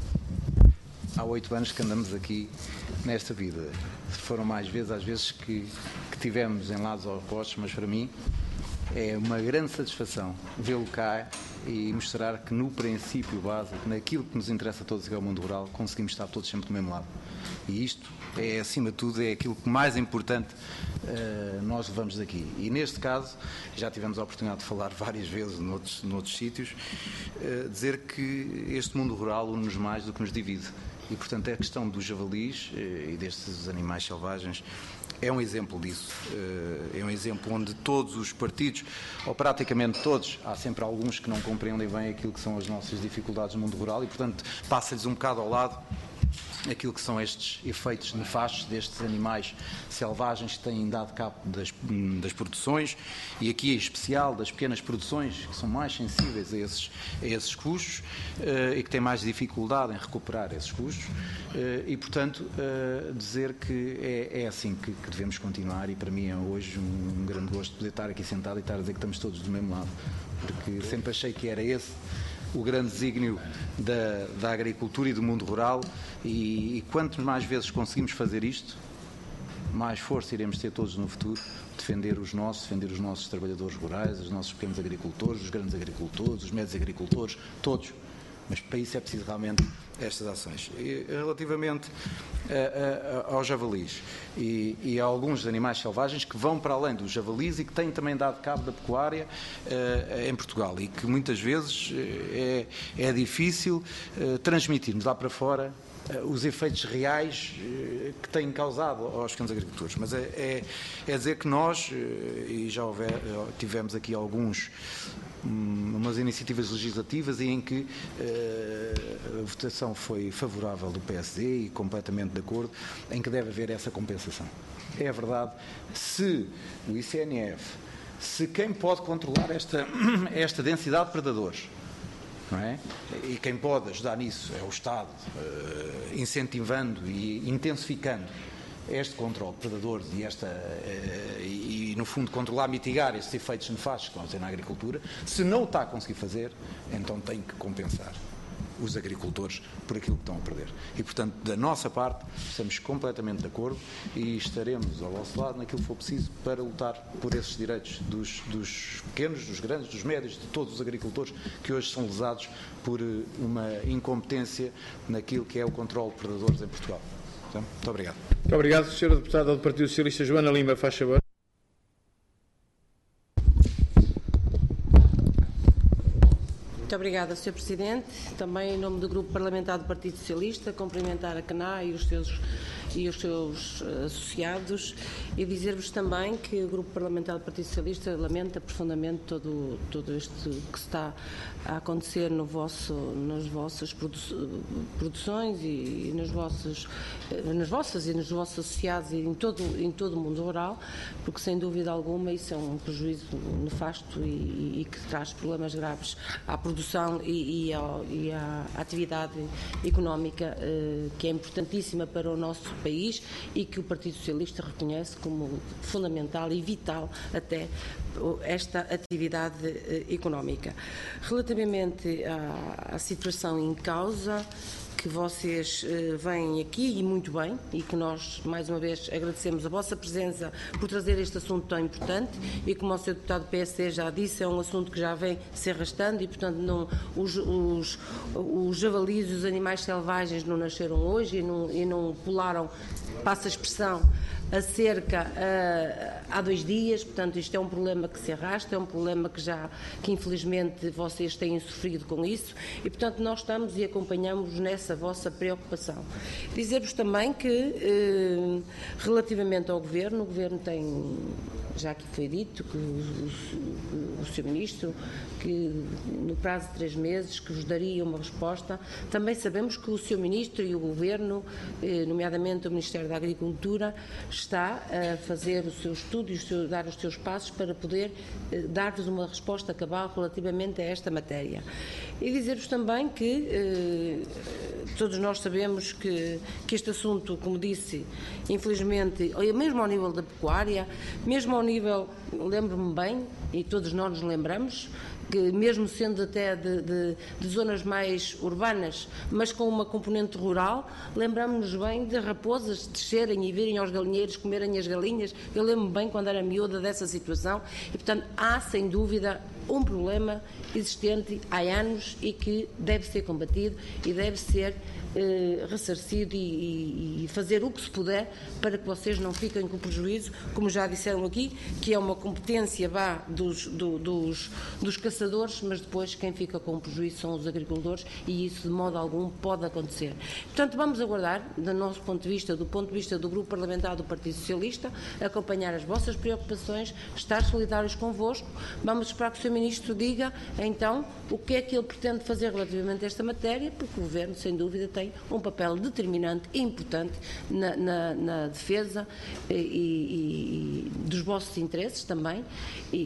há oito anos que andamos aqui nesta vida. Foram mais vezes, às vezes, que, que tivemos em lados opostos, mas para mim é uma grande satisfação vê-lo cá e mostrar que no princípio básico, naquilo que nos interessa a todos, que é o mundo rural, conseguimos estar todos sempre do mesmo lado. E isto é, acima de tudo, é aquilo que mais importante uh, nós levamos daqui. E neste caso, já tivemos a oportunidade de falar várias vezes noutros, noutros sítios, uh, dizer que este mundo rural une-nos mais do que nos divide. E, portanto, a questão dos javalis uh, e destes animais selvagens é um exemplo disso. É um exemplo onde todos os partidos, ou praticamente todos, há sempre alguns que não compreendem bem aquilo que são as nossas dificuldades no mundo rural e, portanto, passa-lhes um bocado ao lado aquilo que são estes efeitos nefastos destes animais selvagens que têm dado cabo das, das produções e aqui em especial das pequenas produções que são mais sensíveis a esses, a esses custos uh, e que têm mais dificuldade em recuperar esses custos uh, e, portanto, uh, dizer que é, é assim que, que devemos continuar e para mim é hoje um, um grande gosto poder estar aqui sentado e estar a dizer que estamos todos do mesmo lado, porque sempre achei que era esse o grande desígnio da, da agricultura e do mundo rural e, e quanto mais vezes conseguimos fazer isto, mais força iremos ter todos no futuro, defender os nossos, defender os nossos trabalhadores rurais, os nossos pequenos agricultores, os grandes agricultores, os médios agricultores, todos. Mas para isso é preciso realmente estas ações. E, relativamente a, a, aos javalis e, e a alguns animais selvagens que vão para além dos javalis e que têm também dado cabo da pecuária uh, em Portugal e que muitas vezes uh, é, é difícil uh, transmitirmos lá para fora uh, os efeitos reais uh, que têm causado aos pequenos agricultores. Mas é, é, é dizer que nós, uh, e já houver, uh, tivemos aqui alguns umas iniciativas legislativas e em que uh, a votação foi favorável do P S D e completamente de acordo, em que deve haver essa compensação. É verdade, se o I C N F, se quem pode controlar esta, esta densidade de predadores, não é? E quem pode ajudar nisso é o Estado, uh, incentivando e intensificando este controle de predadores e, esta, e, e, no fundo, controlar, mitigar estes efeitos nefastos que estão a ter na agricultura, se não o está a conseguir fazer, então tem que compensar os agricultores por aquilo que estão a perder. E, portanto, da nossa parte, estamos completamente de acordo e estaremos ao vosso lado naquilo que for preciso para lutar por esses direitos dos, dos pequenos, dos grandes, dos médios, de todos os agricultores que hoje são lesados por uma incompetência naquilo que é o controle de predadores em Portugal. Muito obrigado. Muito obrigado, senhora Deputada do Partido Socialista, Joana Lima, faz favor. Muito obrigada, senhor Presidente. Também, em nome do Grupo Parlamentar do Partido Socialista, cumprimentar a C N A e os seus, e os seus associados e dizer-vos também que o Grupo Parlamentar do Partido Socialista lamenta profundamente todo, todo isto que está a acontecer no vosso, nas vossas produ produções e, e nas, vossas, nas vossas e nos vossos associados e em todo, em todo o mundo rural, porque sem dúvida alguma isso é um prejuízo nefasto e, e que traz problemas graves à produção e, e, ao, e à atividade económica eh, que é importantíssima para o nosso país e que o Partido Socialista reconhece como fundamental e vital até esta atividade eh, económica. Relativamente à, à situação em causa, que vocês uh, vêm aqui e muito bem, e que nós, mais uma vez, agradecemos a vossa presença por trazer este assunto tão importante e, como o senhor deputado do P S D já disse, é um assunto que já vem se arrastando e, portanto, não, os, os, os javalis e os animais selvagens não nasceram hoje e não, e não pularam, passa a expressão, a cerca uh, há dois dias, portanto isto é um problema que se arrasta, é um problema que já, que infelizmente vocês têm sofrido com isso e portanto nós estamos e acompanhamos nessa vossa preocupação. Dizer-vos também que uh, relativamente ao Governo, o Governo tem, já aqui foi dito, que o, o, o senhor Ministro, que no prazo de três meses que vos daria uma resposta, também sabemos que o senhor Ministro e o Governo, eh, nomeadamente o Ministério da Agricultura, está a fazer o seu estudo e o seu, dar os seus passos para poder eh, dar-vos uma resposta cabal relativamente a esta matéria. E dizer-vos também que eh, todos nós sabemos que, que este assunto, como disse, infelizmente, mesmo ao nível da pecuária, mesmo ao nível, lembro-me bem, e todos nós nos lembramos, que mesmo sendo até de, de, de zonas mais urbanas, mas com uma componente rural, lembramos-nos bem de raposas descerem e virem aos galinheiros comerem as galinhas. Eu lembro-me bem quando era miúda dessa situação e, portanto, há sem dúvida um problema existente há anos e que deve ser combatido e deve ser eh, ressarcido e, e, e fazer o que se puder para que vocês não fiquem com prejuízo, como já disseram aqui, que é uma competência vá, dos, do, dos, dos caçadores, mas depois quem fica com prejuízo são os agricultores e isso de modo algum pode acontecer. Portanto, vamos aguardar, do nosso ponto de vista, do ponto de vista do Grupo Parlamentar do Partido Socialista, acompanhar as vossas preocupações, estar solidários convosco. Vamos esperar que o senhor Ministro diga, então, o que é que ele pretende fazer relativamente a esta matéria, porque o Governo, sem dúvida, tem um papel determinante e importante na, na, na defesa e, e, e dos vossos interesses também e,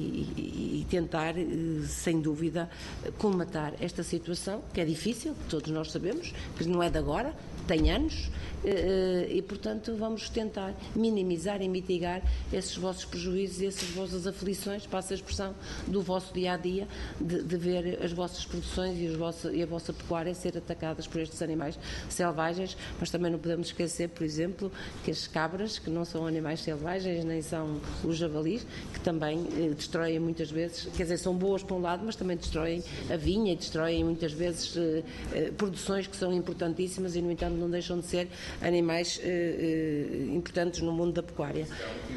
e, e tentar, sem dúvida, colmatar esta situação, que é difícil, todos nós sabemos, que não é de agora, tem anos, e, portanto, vamos tentar minimizar e mitigar esses vossos prejuízos e essas vossas aflições, passa a expressão, do vosso dia-a-dia, de, de ver as vossas produções e, os vossos, e a vossa pecuária ser atacadas por estes animais selvagens, mas também não podemos esquecer, por exemplo, que as cabras, que não são animais selvagens, nem são os javalis, que também eh, destroem muitas vezes, quer dizer, são boas para um lado, mas também destroem a vinha e destroem muitas vezes eh, eh, produções que são importantíssimas e, no entanto, não deixam de ser animais eh, eh, importantes no mundo da pecuária.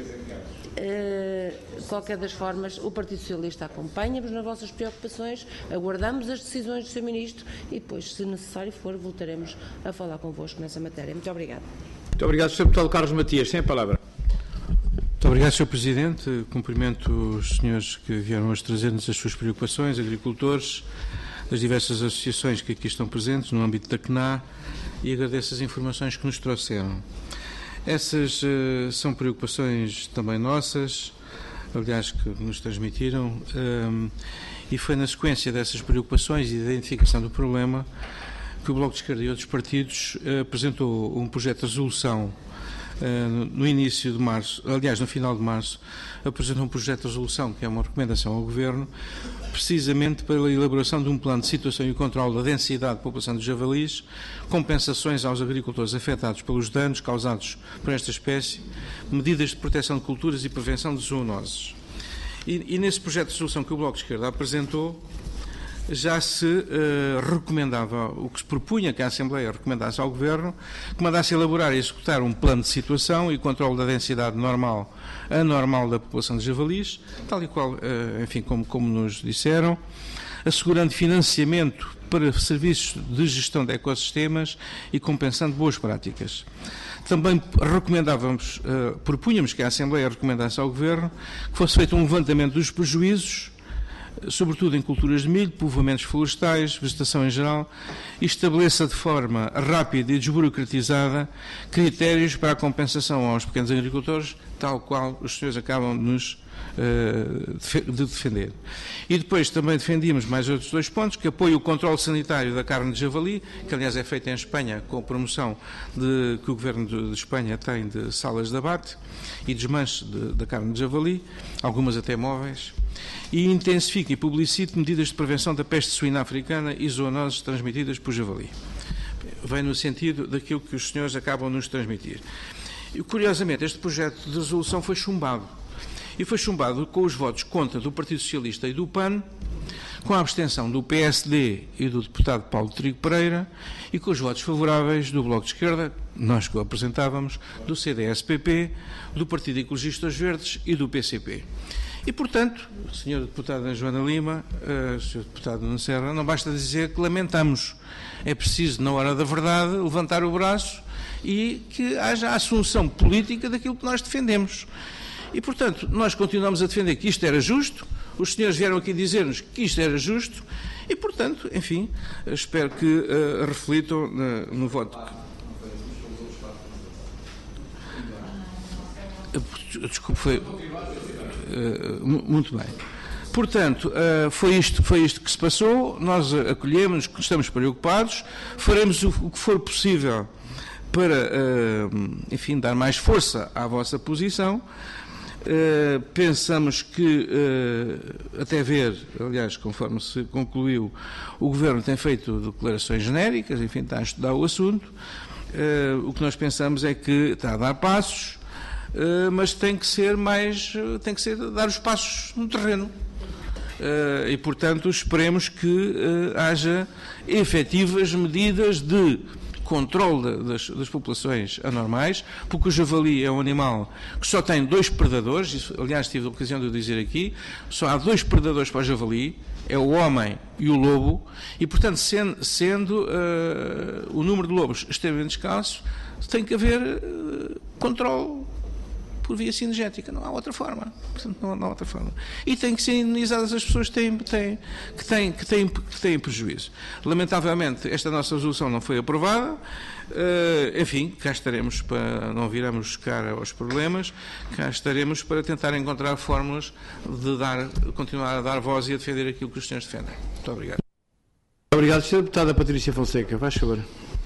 Uh, qualquer das formas, o Partido Socialista acompanha-vos nas vossas preocupações, aguardamos as decisões do senhor Ministro e depois, se necessário for, voltaremos a falar convosco nessa matéria. Muito obrigado. Muito obrigado, senhor Deputado Carlos Matias. Sem a palavra. Muito obrigado, senhor Presidente. Cumprimento os senhores que vieram hoje trazer-nos as suas preocupações, agricultores, das diversas associações que aqui estão presentes no âmbito da C N A e agradeço as informações que nos trouxeram. Essas uh, são preocupações também nossas, aliás, que nos transmitiram, um, e foi na sequência dessas preocupações e da identificação do problema que o Bloco de Esquerda e outros partidos uh, apresentou um projeto de resolução uh, no início de março, aliás, no final de março, apresentou um projeto de resolução que é uma recomendação ao Governo, precisamente para a elaboração de um plano de situação e controle da densidade de população de javalis, compensações aos agricultores afetados pelos danos causados por esta espécie, medidas de proteção de culturas e prevenção de zoonoses. E, e nesse projeto de resolução que o Bloco de Esquerda apresentou, já se uh, recomendava, o que se propunha que a Assembleia recomendasse ao Governo, que mandasse elaborar e executar um plano de situação e controle da densidade normal, anormal da população de javalis, tal e qual, uh, enfim, como, como nos disseram, assegurando financiamento para serviços de gestão de ecossistemas e compensando boas práticas. Também recomendávamos, uh, propunhamos que a Assembleia recomendasse ao Governo que fosse feito um levantamento dos prejuízos, sobretudo em culturas de milho, povoamentos florestais, vegetação em geral, e estabeleça de forma rápida e desburocratizada critérios para a compensação aos pequenos agricultores, tal qual os senhores acabam de nos uh, de defender. E depois também defendíamos mais outros dois pontos, que apoia o controle sanitário da carne de javali, que aliás é feita em Espanha com a promoção de, que o Governo de, de Espanha tem de salas de abate e desmanche de, da carne de javali, algumas até móveis, e intensifique e publicite medidas de prevenção da peste suína africana e zoonoses transmitidas por javali. Vem no sentido daquilo que os senhores acabam de nos transmitir. E, curiosamente, este projeto de resolução foi chumbado. E foi chumbado com os votos contra do Partido Socialista e do P A N, com a abstenção do P S D e do deputado Paulo Trigo Pereira e com os votos favoráveis do Bloco de Esquerda, nós que o apresentávamos, do C D S P P, do Partido Ecologistas Verdes e do P C P. E, portanto, senhora Deputada Joana Lima, uh, senhor Deputado Nuno Serra, não basta dizer que lamentamos. É preciso, na hora da verdade, levantar o braço e que haja a assunção política daquilo que nós defendemos. E, portanto, nós continuamos a defender que isto era justo, os senhores vieram aqui dizer-nos que isto era justo e, portanto, enfim, espero que uh, reflitam uh, no voto. Desculpe, foi... Uh, muito bem. Portanto, uh, foi, isto, foi isto que se passou, nós acolhemos, estamos preocupados, faremos o, o que for possível para, uh, enfim, dar mais força à vossa posição. Uh, pensamos que, uh, até ver, aliás, conforme se concluiu, o Governo tem feito declarações genéricas, enfim, está a estudar o assunto. Uh, o que nós pensamos é que está a dar passos, Uh, mas tem que ser mais, tem que ser dar os passos no terreno. Uh, e, portanto, esperemos que uh, haja efetivas medidas de controle das, das populações anormais, porque o javali é um animal que só tem dois predadores, isso, aliás, tive a ocasião de o dizer aqui, só há dois predadores para o javali, é o homem e o lobo, e, portanto, sendo, sendo uh, o número de lobos extremamente escasso, tem que haver uh, controle por via sinergética, não há outra forma. Portanto, não, não há outra forma. E tem que ser indenizadas as pessoas que têm, têm, que, têm, que, têm, que têm prejuízo. Lamentavelmente, esta nossa resolução não foi aprovada. Uh, enfim, cá estaremos para não viramos buscar aos problemas, cá estaremos para tentar encontrar fórmulas de dar, continuar a dar voz e a defender aquilo que os senhores defendem. Muito obrigado. Obrigado, senhora Deputada Patrícia Fonseca. Vai, favor.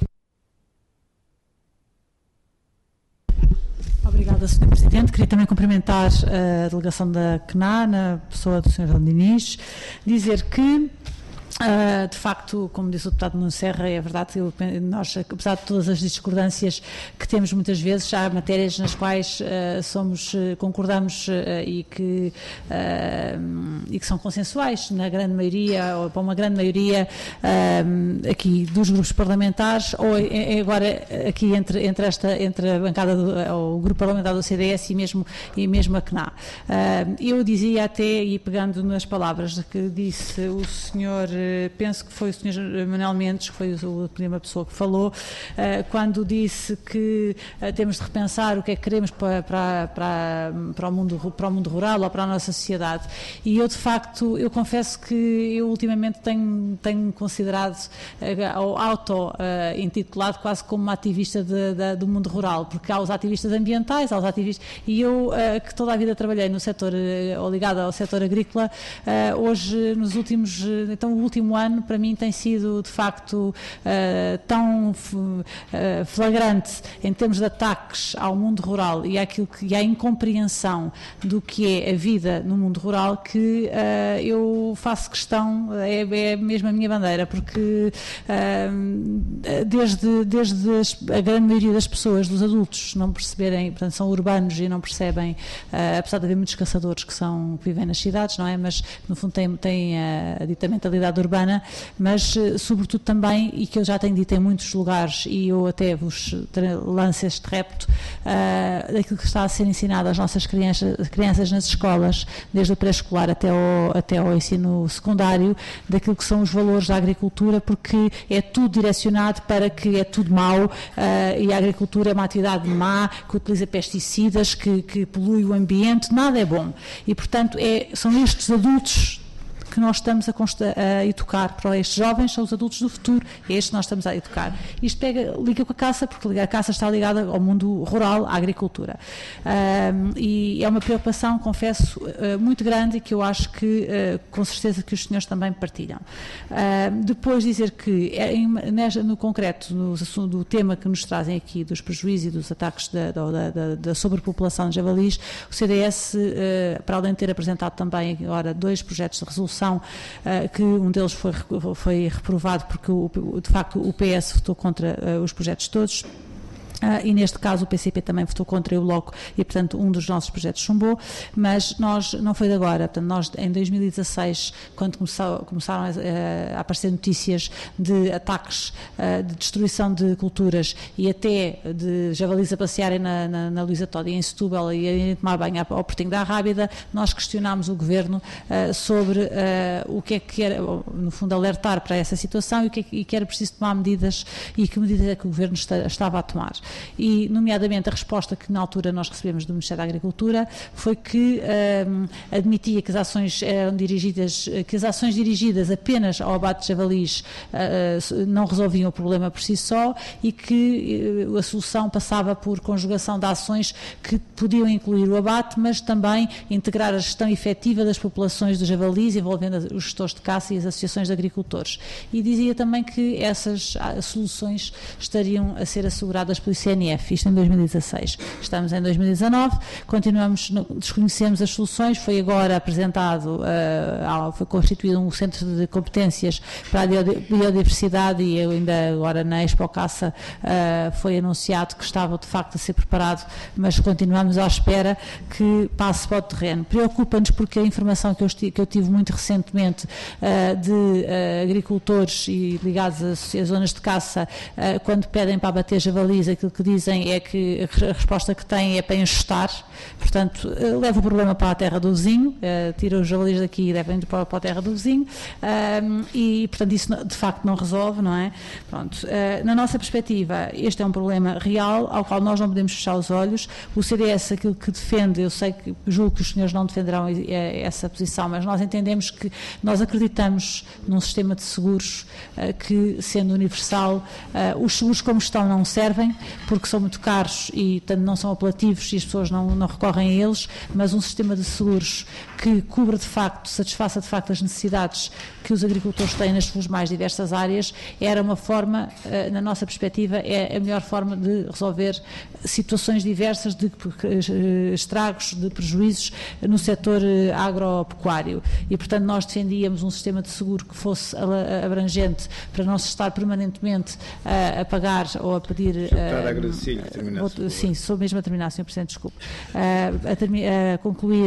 Obrigada, senhor Presidente. Queria também cumprimentar a delegação da C N A, na pessoa do senhor João Diniz, dizer que, Uh, de facto, como disse o deputado Nuno Serra, é verdade que nós, apesar de todas as discordâncias que temos muitas vezes, há matérias nas quais uh, somos, concordamos uh, e, que, uh, e que são consensuais, na grande maioria, ou para uma grande maioria uh, aqui dos grupos parlamentares, ou é, é agora aqui entre, entre, esta, entre a bancada do o grupo parlamentar do C D S e mesmo, e mesmo a C N A. Uh, eu dizia até, e pegando nas palavras que disse o senhor, penso que foi o senhor Manuel Mendes, que foi a primeira pessoa que falou, quando disse que temos de repensar o que é que queremos para, para, para, para, o mundo, para o mundo rural ou para a nossa sociedade. E eu, de facto, eu confesso que eu ultimamente tenho, tenho considerado, ou auto-intitulado quase como uma ativista de, de, do mundo rural, porque há os ativistas ambientais, há os ativistas, e eu, que toda a vida trabalhei no setor, ou ligada ao setor agrícola, hoje, nos últimos, então o último ano, para mim, tem sido, de facto, uh, tão uh, flagrante em termos de ataques ao mundo rural e àquilo que, e à incompreensão do que é a vida no mundo rural, que uh, eu faço questão, é, é mesmo a minha bandeira, porque uh, desde, desde a grande maioria das pessoas, dos adultos, não perceberem, portanto, são urbanos e não percebem, uh, apesar de haver muitos caçadores que, são, que vivem nas cidades, não é? Mas, no fundo, têm, têm a, a dita mentalidade urbana, mas sobretudo também, e que eu já tenho dito em muitos lugares, e eu até vos lanço este repto, uh, daquilo que está a ser ensinado às nossas crianças, crianças nas escolas, desde o pré-escolar até ao, até ao ensino secundário, daquilo que são os valores da agricultura, porque é tudo direcionado para que é tudo mau, uh, e a agricultura é uma atividade má, que utiliza pesticidas, que, que polui o ambiente, nada é bom. E, portanto, é, são estes adultos que nós estamos a, a educar para estes jovens, são os adultos do futuro, é estes que nós estamos a educar. Isto pega, liga com a caça, porque a caça está ligada ao mundo rural, à agricultura. Um, e é uma preocupação, confesso, uh, muito grande e que eu acho que, uh, com certeza, que os senhores também partilham. Uh, depois dizer que, em, no concreto, no, do tema que nos trazem aqui, dos prejuízos e dos ataques da, da, da, da sobrepopulação de javalis, o C D S, uh, para além de ter apresentado também agora dois projetos de resolução, Uh, que um deles foi, foi reprovado porque, o, de facto, o P S votou contra uh, os projetos todos. Uh, e neste caso o P C P também votou contra e o Bloco e, portanto, um dos nossos projetos chumbou, mas nós, não foi de agora, portanto, nós em dois mil e dezasseis, quando começou, começaram a, a aparecer notícias de ataques, uh, de destruição de culturas e até de javalis a passearem na, na, na Luísa Todi em Setúbal e a tomar banho ao Portinho da Arrábida, nós questionámos o Governo uh, sobre uh, o que é que era, no fundo, alertar para essa situação e, o que, é que, e que era preciso tomar medidas e que medidas é que o Governo está, estava a tomar. E, nomeadamente, a resposta que na altura nós recebemos do Ministério da Agricultura foi que um, admitia que as ações eram dirigidas, que as ações dirigidas apenas ao abate de javalis uh, não resolviam o problema por si só e que uh, a solução passava por conjugação de ações que podiam incluir o abate, mas também integrar a gestão efetiva das populações de javalis, envolvendo os gestores de caça e as associações de agricultores. E dizia também que essas soluções estariam a ser asseguradas pelo C N F, isto em dois mil e dezasseis. Estamos em dois mil e dezanove, continuamos, desconhecemos as soluções, foi agora apresentado, uh, foi constituído um centro de competências para a biodiversidade e eu ainda agora na Expo Caça uh, foi anunciado que estava de facto a ser preparado, mas continuamos à espera que passe para o terreno. Preocupa-nos porque a informação que eu, que eu tive muito recentemente uh, de uh, agricultores e ligados a, a zonas de caça, uh, quando pedem para abater javalis, aquilo que dizem é que a resposta que têm é para enxotar, portanto, uh, leva o problema para a terra do vizinho, uh, tira os javalis daqui e devem ir para, para a terra do vizinho, uh, e, portanto, isso de facto não resolve, não é? Pronto, uh, na nossa perspectiva, este é um problema real, ao qual nós não podemos fechar os olhos. O C D S, aquilo que defende, eu sei que, julgo que os senhores não defenderão essa posição, mas nós entendemos que nós acreditamos num sistema de seguros uh, que, sendo universal, uh, os seguros como estão não servem, porque são muito caros e, portanto, não são apelativos e as pessoas não, não recorrem a eles, mas um sistema de seguros que cubra de facto, satisfaça de facto as necessidades que os agricultores têm nas suas mais diversas áreas, era uma forma, na nossa perspectiva, é a melhor forma de resolver situações diversas de estragos, de prejuízos no setor agropecuário. E, portanto, nós defendíamos um sistema de seguro que fosse abrangente para não se estar permanentemente a, a pagar ou a pedir... Está a agradecer-lhe que terminasse. Sim, sou mesmo a terminar, senhor Presidente, desculpe. Uh, a, termi a concluir,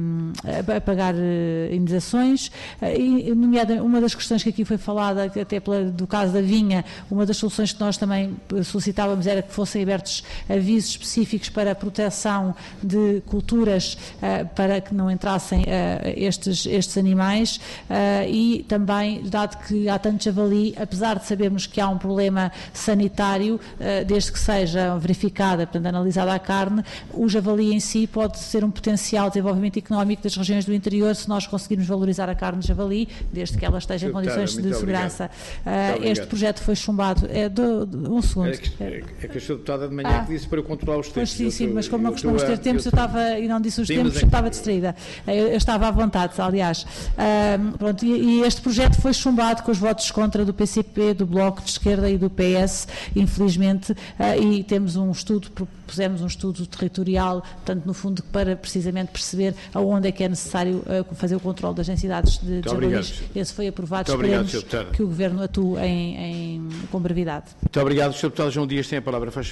uh, a pagar uh, indenizações, uh, e, nomeada, uma das questões que aqui foi falada, até pela, do caso da vinha, uma das soluções que nós também solicitávamos era que fossem abertos avisos específicos para a proteção de culturas, uh, para que não entrassem uh, estes, estes animais, uh, e também, dado que há tanto javali, apesar de sabermos que há um problema sanitário, uh, desde que seja verificada, portanto, analisada a carne, o javali em si pode ser um potencial desenvolvimento económico das regiões do interior se nós conseguirmos valorizar a carne de javali, desde que ela esteja em condições de segurança. Uh, este projeto foi chumbado. É do, do, um segundo. É que, é, é que a senhora deputada de manhã ah, que disse para eu controlar os tempos. Pois sim, sim, mas como não costumamos ter tempos, eu estava, e não disse os sim, tempos, eu estava distraída. Eu, eu estava à vontade, aliás. Uh, pronto, e, e este projeto foi chumbado com os votos contra do P C P, do Bloco de Esquerda e do P S, infelizmente, uh, e temos um estudo, propusemos um estudo territorial, portanto, no fundo, para precisamente perceber aonde é que é necessário uh, fazer o controle das densidades de, de javalis. Esse foi aprovado, muito esperemos obrigado, que o Governo atue em, em, com brevidade. Muito obrigado, senhor Deputado João Dias tem a palavra, faz favor.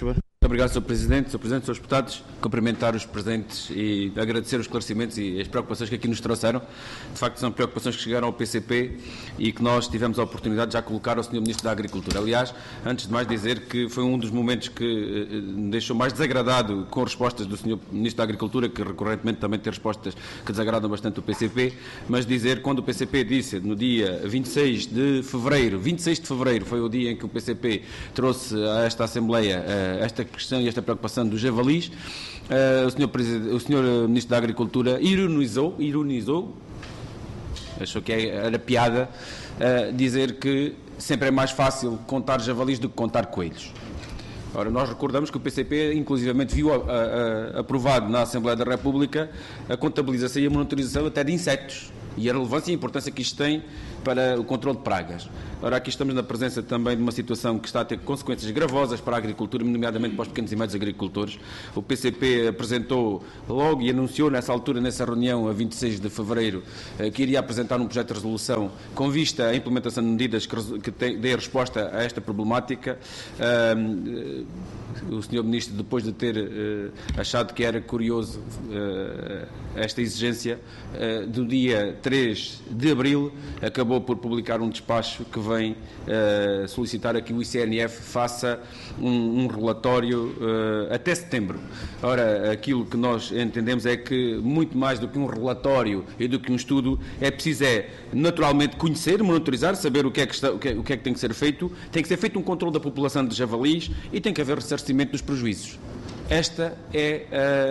Muito obrigado, senhor Presidente. senhor Presidente, senhores deputados, cumprimentar os presentes e agradecer os esclarecimentos e as preocupações que aqui nos trouxeram. De facto, são preocupações que chegaram ao P C P e que nós tivemos a oportunidade de já colocar ao senhor Ministro da Agricultura. Aliás, antes de mais dizer que foi um dos momentos que eh, me deixou mais desagradado com respostas do senhor Ministro da Agricultura, que recorrentemente também tem respostas que desagradam bastante o P C P, mas dizer, quando o P C P disse no dia vinte e seis de fevereiro, vinte e seis de fevereiro foi o dia em que o P C P trouxe a esta Assembleia eh, esta questão e esta preocupação dos javalis, uh, o, senhor o senhor Ministro da Agricultura ironizou, ironizou, achou que era piada, uh, dizer que sempre é mais fácil contar javalis do que contar coelhos. Ora, nós recordamos que o P C P, inclusivamente, viu a, a, a, aprovado na Assembleia da República a contabilização e a monitorização até de insetos e a relevância e a importância que isto tem para o controle de pragas. Ora, aqui estamos na presença também de uma situação que está a ter consequências gravosas para a agricultura, nomeadamente para os pequenos e médios agricultores. O P C P apresentou logo e anunciou nessa altura, nessa reunião, a vinte e seis de fevereiro, que iria apresentar um projeto de resolução com vista à implementação de medidas que, que dê resposta a esta problemática. O senhor Ministro, depois de ter uh, achado que era curioso uh, esta exigência, uh, do dia três de abril, acabou por publicar um despacho que vem uh, solicitar a que o I C N F faça um, um relatório uh, até setembro. Ora, aquilo que nós entendemos é que, muito mais do que um relatório e do que um estudo, é preciso é, naturalmente, conhecer, monitorizar, saber o que é que, está, o que, é, o que, é que tem que ser feito, tem que ser feito um controle da população de javalis e tem que haver ressarcimento dos prejuízos. Esta é,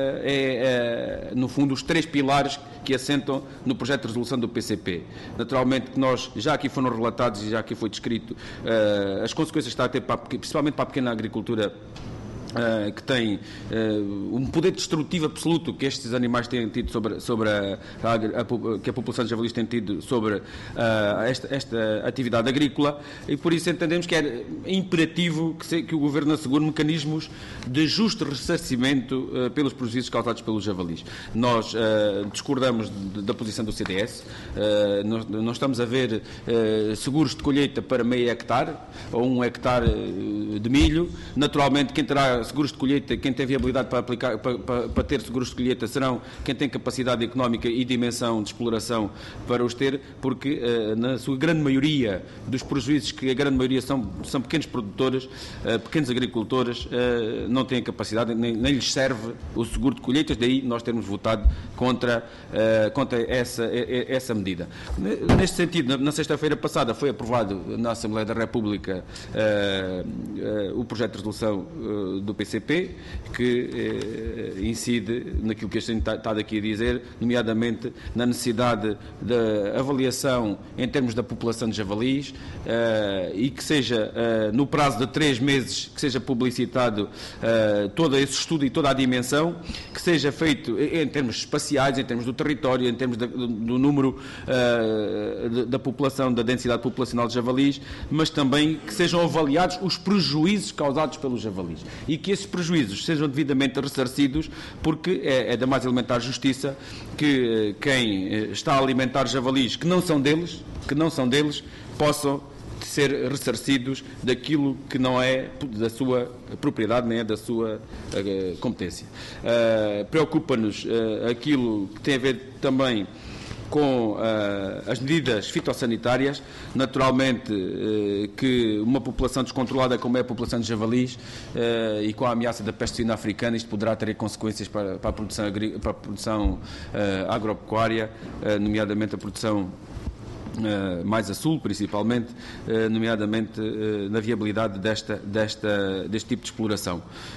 é, é, no fundo, os três pilares que assentam no projeto de resolução do P C P. Naturalmente que nós, já aqui foram relatados e já aqui foi descrito, uh, as consequências que está a ter, para, principalmente para a pequena agricultura, Uh, que tem uh, um poder destrutivo absoluto que estes animais têm tido sobre, sobre a, a, a, que a população de javalis tem tido sobre uh, esta, esta atividade agrícola, e por isso entendemos que é imperativo que, se, que o Governo assegure mecanismos de justo ressarcimento uh, pelos prejuízos causados pelos javalis. Nós uh, discordamos de, da posição do C D S, uh, nós, nós estamos a ver uh, seguros de colheita para meio hectare ou um hectare de milho. Naturalmente, quem terá seguros de colheita, quem tem viabilidade para, aplicar, para, para, para ter seguros de colheita serão quem tem capacidade económica e dimensão de exploração para os ter, porque uh, na sua grande maioria dos prejuízos, que a grande maioria são, são pequenos produtores, uh, pequenos agricultores, uh, não têm capacidade, nem, nem lhes serve o seguro de colheitas, daí nós termos votado contra, uh, contra essa, essa medida. Neste sentido, na, na sexta-feira passada foi aprovado na Assembleia da República uh, uh, o projeto de resolução uh, do P C P, que eh, incide naquilo que a gente está aqui a dizer, nomeadamente na necessidade da avaliação em termos da população de javalis eh, e que seja, eh, no prazo de três meses, que seja publicitado eh, todo esse estudo e toda a dimensão, que seja feito em termos espaciais, em termos do território, em termos de, do, do número eh, de, da população, da densidade populacional de javalis, mas também que sejam avaliados os prejuízos causados pelos javalis e que esses prejuízos sejam devidamente ressarcidos, porque é, é da mais elementar justiça que quem está a alimentar javalis que não são deles, que não são deles, possam ser ressarcidos daquilo que não é da sua propriedade, nem é da sua uh, competência. Uh, Preocupa-nos uh, aquilo que tem a ver também com uh, as medidas fitossanitárias, naturalmente uh, que uma população descontrolada como é a população de javalis uh, e com a ameaça da peste suína africana, isto poderá ter consequências para, para a produção, para a produção uh, agropecuária, uh, nomeadamente a produção Uh, mais a sul, principalmente, uh, nomeadamente uh, na viabilidade desta, desta, deste tipo de exploração.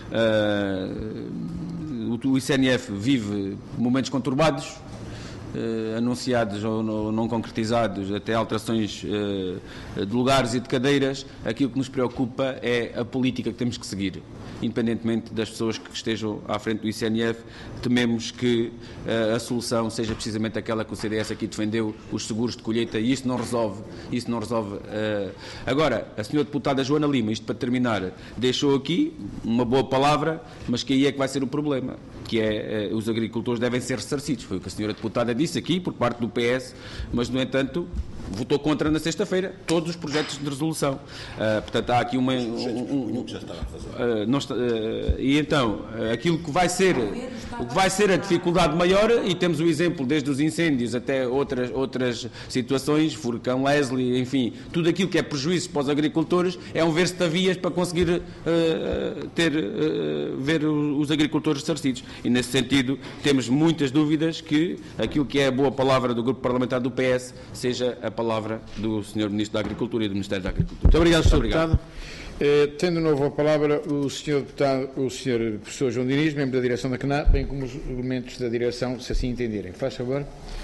Uh, o, o I C N F vive momentos conturbados, Uh, anunciados ou não, não concretizados, até alterações uh, de lugares e de cadeiras. Aquilo que nos preocupa é a política que temos que seguir. Independentemente das pessoas que estejam à frente do I C N F, tememos que uh, a solução seja precisamente aquela que o C D S aqui defendeu, os seguros de colheita, e isso não resolve. Isso não resolve. Uh... Agora, a senhora deputada Joana Lima, isto para terminar, deixou aqui uma boa palavra, mas que aí é que vai ser o problema, que é uh, os agricultores devem ser ressarcidos. Foi o que a senhora deputada disse aqui, por parte do P S, mas, no entanto, votou contra na sexta-feira todos os projetos de resolução. Uh, portanto, há aqui uma... Um, um, uh, não está, uh, e então, uh, aquilo que vai ser, o que vai ser a dificuldade maior, e temos o exemplo desde os incêndios até outras, outras situações, furacão Leslie, enfim, tudo aquilo que é prejuízo para os agricultores, é um ver-se de vias para conseguir uh, ter, uh, ver os agricultores ressarcidos. E, nesse sentido, temos muitas dúvidas que aquilo que é a boa palavra do Grupo Parlamentar do P S seja a palavra do senhor Ministro da Agricultura e do Ministério da Agricultura. Muito obrigado, senhor Deputado. Eh, tendo de novo a palavra o senhor Deputado, o senhor Professor João Diniz, membro da direção da C N A, bem como os elementos da direção, se assim entenderem. Faz favor.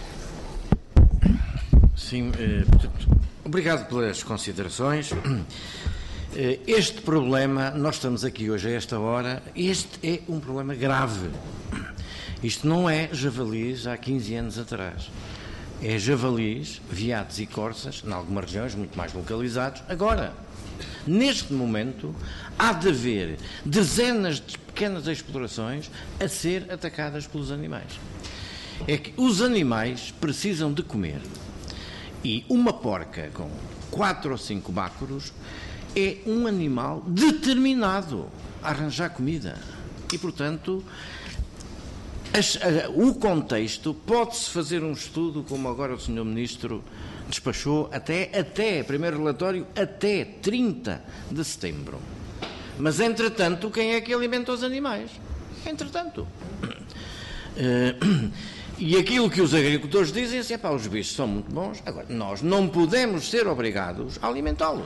Sim, eh, portanto, obrigado pelas considerações. Eh, este problema, nós estamos aqui hoje a esta hora, este é um problema grave. Isto não é javalis há quinze anos atrás. É javalis, veados e corças, em algumas regiões muito mais localizados, agora. Neste momento, há de haver dezenas de pequenas explorações a ser atacadas pelos animais. É que os animais precisam de comer. E uma porca com quatro ou cinco bácoros é um animal determinado a arranjar comida. E, portanto, as, a, o contexto, pode-se fazer um estudo, como agora o senhor Ministro despachou, até, até, primeiro relatório, até trinta de setembro. Mas, entretanto, quem é que alimenta os animais? Entretanto. Uh, e aquilo que os agricultores dizem é assim, pá, os bichos são muito bons, agora, nós não podemos ser obrigados a alimentá-los.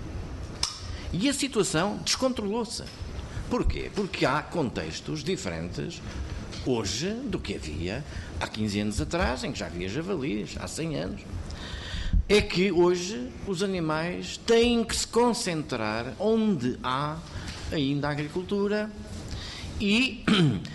E a situação descontrolou-se. Porquê? Porque há contextos diferentes hoje do que havia há quinze anos atrás, em que já havia javalis, há cem anos. É que hoje os animais têm que se concentrar onde há ainda a agricultura e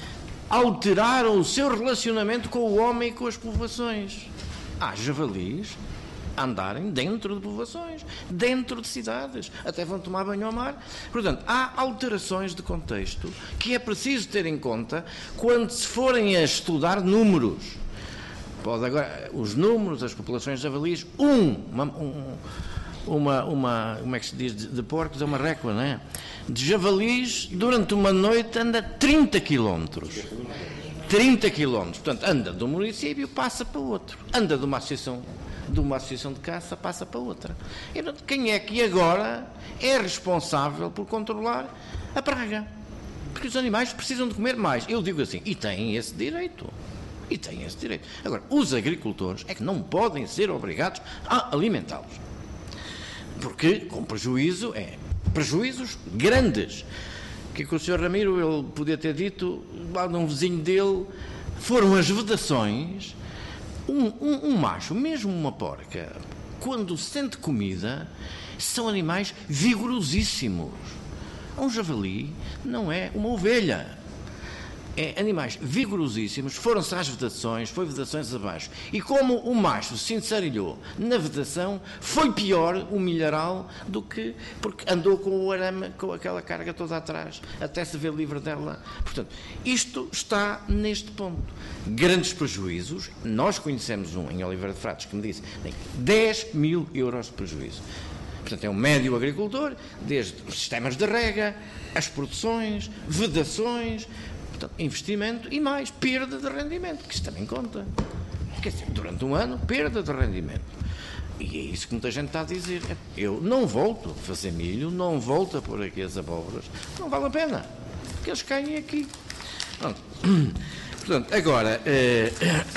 alterar o seu relacionamento com o homem e com as povoações. Há javalis a andarem dentro de povoações, dentro de cidades, até vão tomar banho ao mar. Portanto, há alterações de contexto que é preciso ter em conta quando se forem a estudar números. Pode agora, os números das populações de javalis, um, uma, um, uma, uma, como é que se diz, de, de porcos, é uma récua, não é? De javalis, durante uma noite, anda trinta quilómetros. trinta quilómetros. Portanto, anda de um município, passa para outro. Anda de uma associação, de uma associação de caça, passa para outra. E, portanto, quem é que agora é responsável por controlar a praga? Porque os animais precisam de comer mais. Eu digo assim, e têm esse direito. E têm esse direito. Agora, os agricultores é que não podem ser obrigados a alimentá-los. Porque, com prejuízo, é prejuízos grandes. Que com o senhor Ramiro, ele podia ter dito, lá num vizinho dele, foram as vedações, um, um, um macho, mesmo uma porca, quando sente comida, são animais vigorosíssimos. Um javali não é uma ovelha. É, animais vigorosíssimos, foram-se às vedações, foi vedações abaixo. E como o macho se ensarilhou na vedação, foi pior o milharal do que... porque andou com o arame, com aquela carga toda atrás, até se ver livre dela. Portanto, isto está neste ponto. Grandes prejuízos. Nós conhecemos um em Oliveira de Frades que me disse tem dez mil euros de prejuízo. Portanto, é um médio agricultor, desde os sistemas de rega, as produções, vedações... Portanto, investimento e mais, perda de rendimento, que isso também conta. Quer dizer, durante um ano, perda de rendimento. E é isso que muita gente está a dizer. Eu não volto a fazer milho, não volto a pôr aqui as abóboras, não vale a pena, porque eles caem aqui. Pronto. Portanto, agora, eh,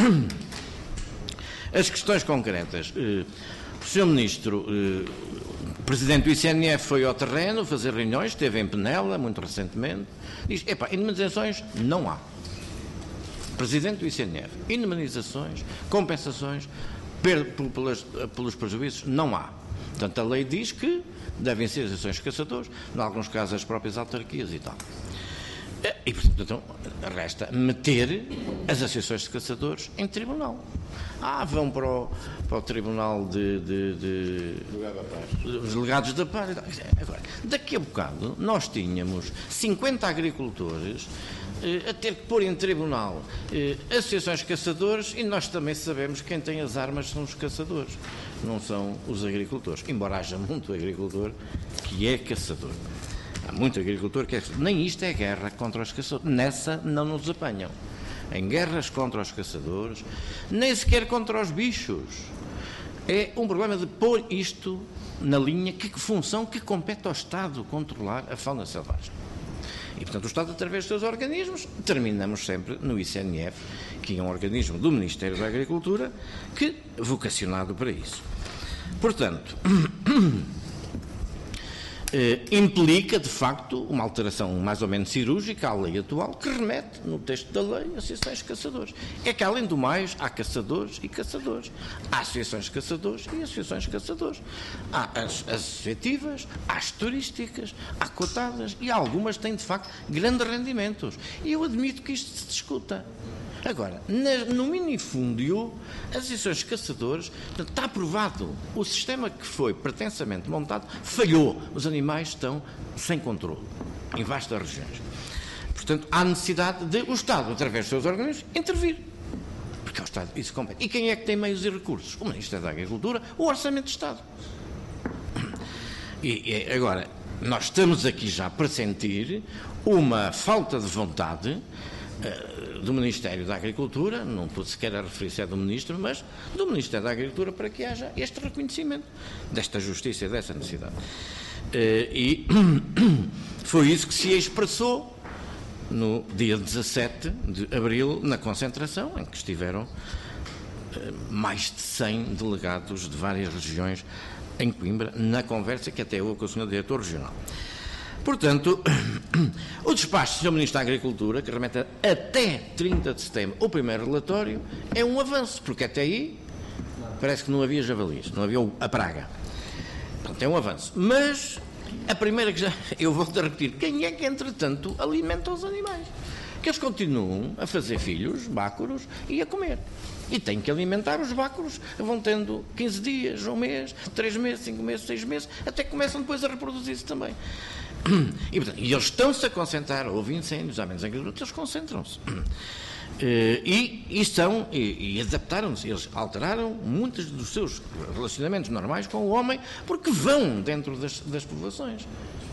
as questões concretas. Eh, o senhor Ministro, eh, o Presidente do I C N F foi ao terreno fazer reuniões, esteve em Penela, muito recentemente. Diz, epá, indemnizações não há. Presidente do I C N F, indemnizações, compensações pelos, pelos prejuízos, não há. Portanto, a lei diz que devem ser as ações de caçadores, em alguns casos as próprias autarquias e tal. E, portanto, então, resta meter as associações de caçadores em tribunal. Ah, vão para o, para o tribunal de, de, de, de os delegados da P A R. Agora, daqui a bocado, nós tínhamos cinquenta agricultores eh, a ter que pôr em tribunal eh, associações de caçadores e nós também sabemos que quem tem as armas são os caçadores. não são os agricultores, embora haja muito agricultor que é caçador. Há muito agricultor que é caçador. Nem isto é guerra contra os caçadores. Nessa não nos apanham. Em guerras contra os caçadores, nem sequer contra os bichos. É um problema de pôr isto na linha que função que compete ao Estado controlar a fauna selvagem. E, portanto, o Estado, através dos seus organismos, terminamos sempre no I C N F, que é um organismo do Ministério da Agricultura, que é vocacionado para isso. Portanto, eh, implica, de facto, uma alteração mais ou menos cirúrgica à lei atual, que remete, no texto da lei, a associações de caçadores. É que, além do mais, há caçadores e caçadores. Há associações de caçadores e associações de caçadores. Há as associativas, há as turísticas, há cotadas, e algumas têm, de facto, grandes rendimentos. E eu admito que isto se discuta. Agora, no minifúndio, as associações de caçadores, portanto, está aprovado, o sistema que foi pretensamente montado falhou, os animais estão sem controle em vastas regiões. Portanto, há necessidade de o Estado, através dos seus organismos, intervir. Porque é o Estado, isso compete. E quem é que tem meios e recursos? O Ministério da Agricultura, o Orçamento de Estado. E, e agora, nós estamos aqui já a pressentir uma falta de vontade do Ministério da Agricultura, não estou sequer a referir-se a do Ministro, mas do Ministério da Agricultura, para que haja este reconhecimento desta justiça e dessa necessidade. E foi isso que se expressou no dia dezassete de abril, na concentração, em que estiveram mais de cem delegados de várias regiões em Coimbra, na conversa que até houve com o senhor Diretor Regional. Portanto, o despacho do senhor Ministro da Agricultura, que remete até trinta de setembro o primeiro relatório, é um avanço, porque até aí parece que não havia javalis, não havia a praga. Portanto, é um avanço. Mas a primeira que já, eu volto a repetir, quem é que, entretanto, alimenta os animais? Que eles continuam a fazer filhos, bácoros, e a comer. E têm que alimentar os bácoros, vão tendo quinze dias, um mês, três meses, cinco meses, seis meses, até que começam depois a reproduzir-se também. E, portanto, e eles estão-se a concentrar, houve incêndios, há menos agricultura, eles concentram-se. E, e, são, e, e adaptaram-se, eles alteraram muitos dos seus relacionamentos normais com o homem, porque vão dentro das, das povoações.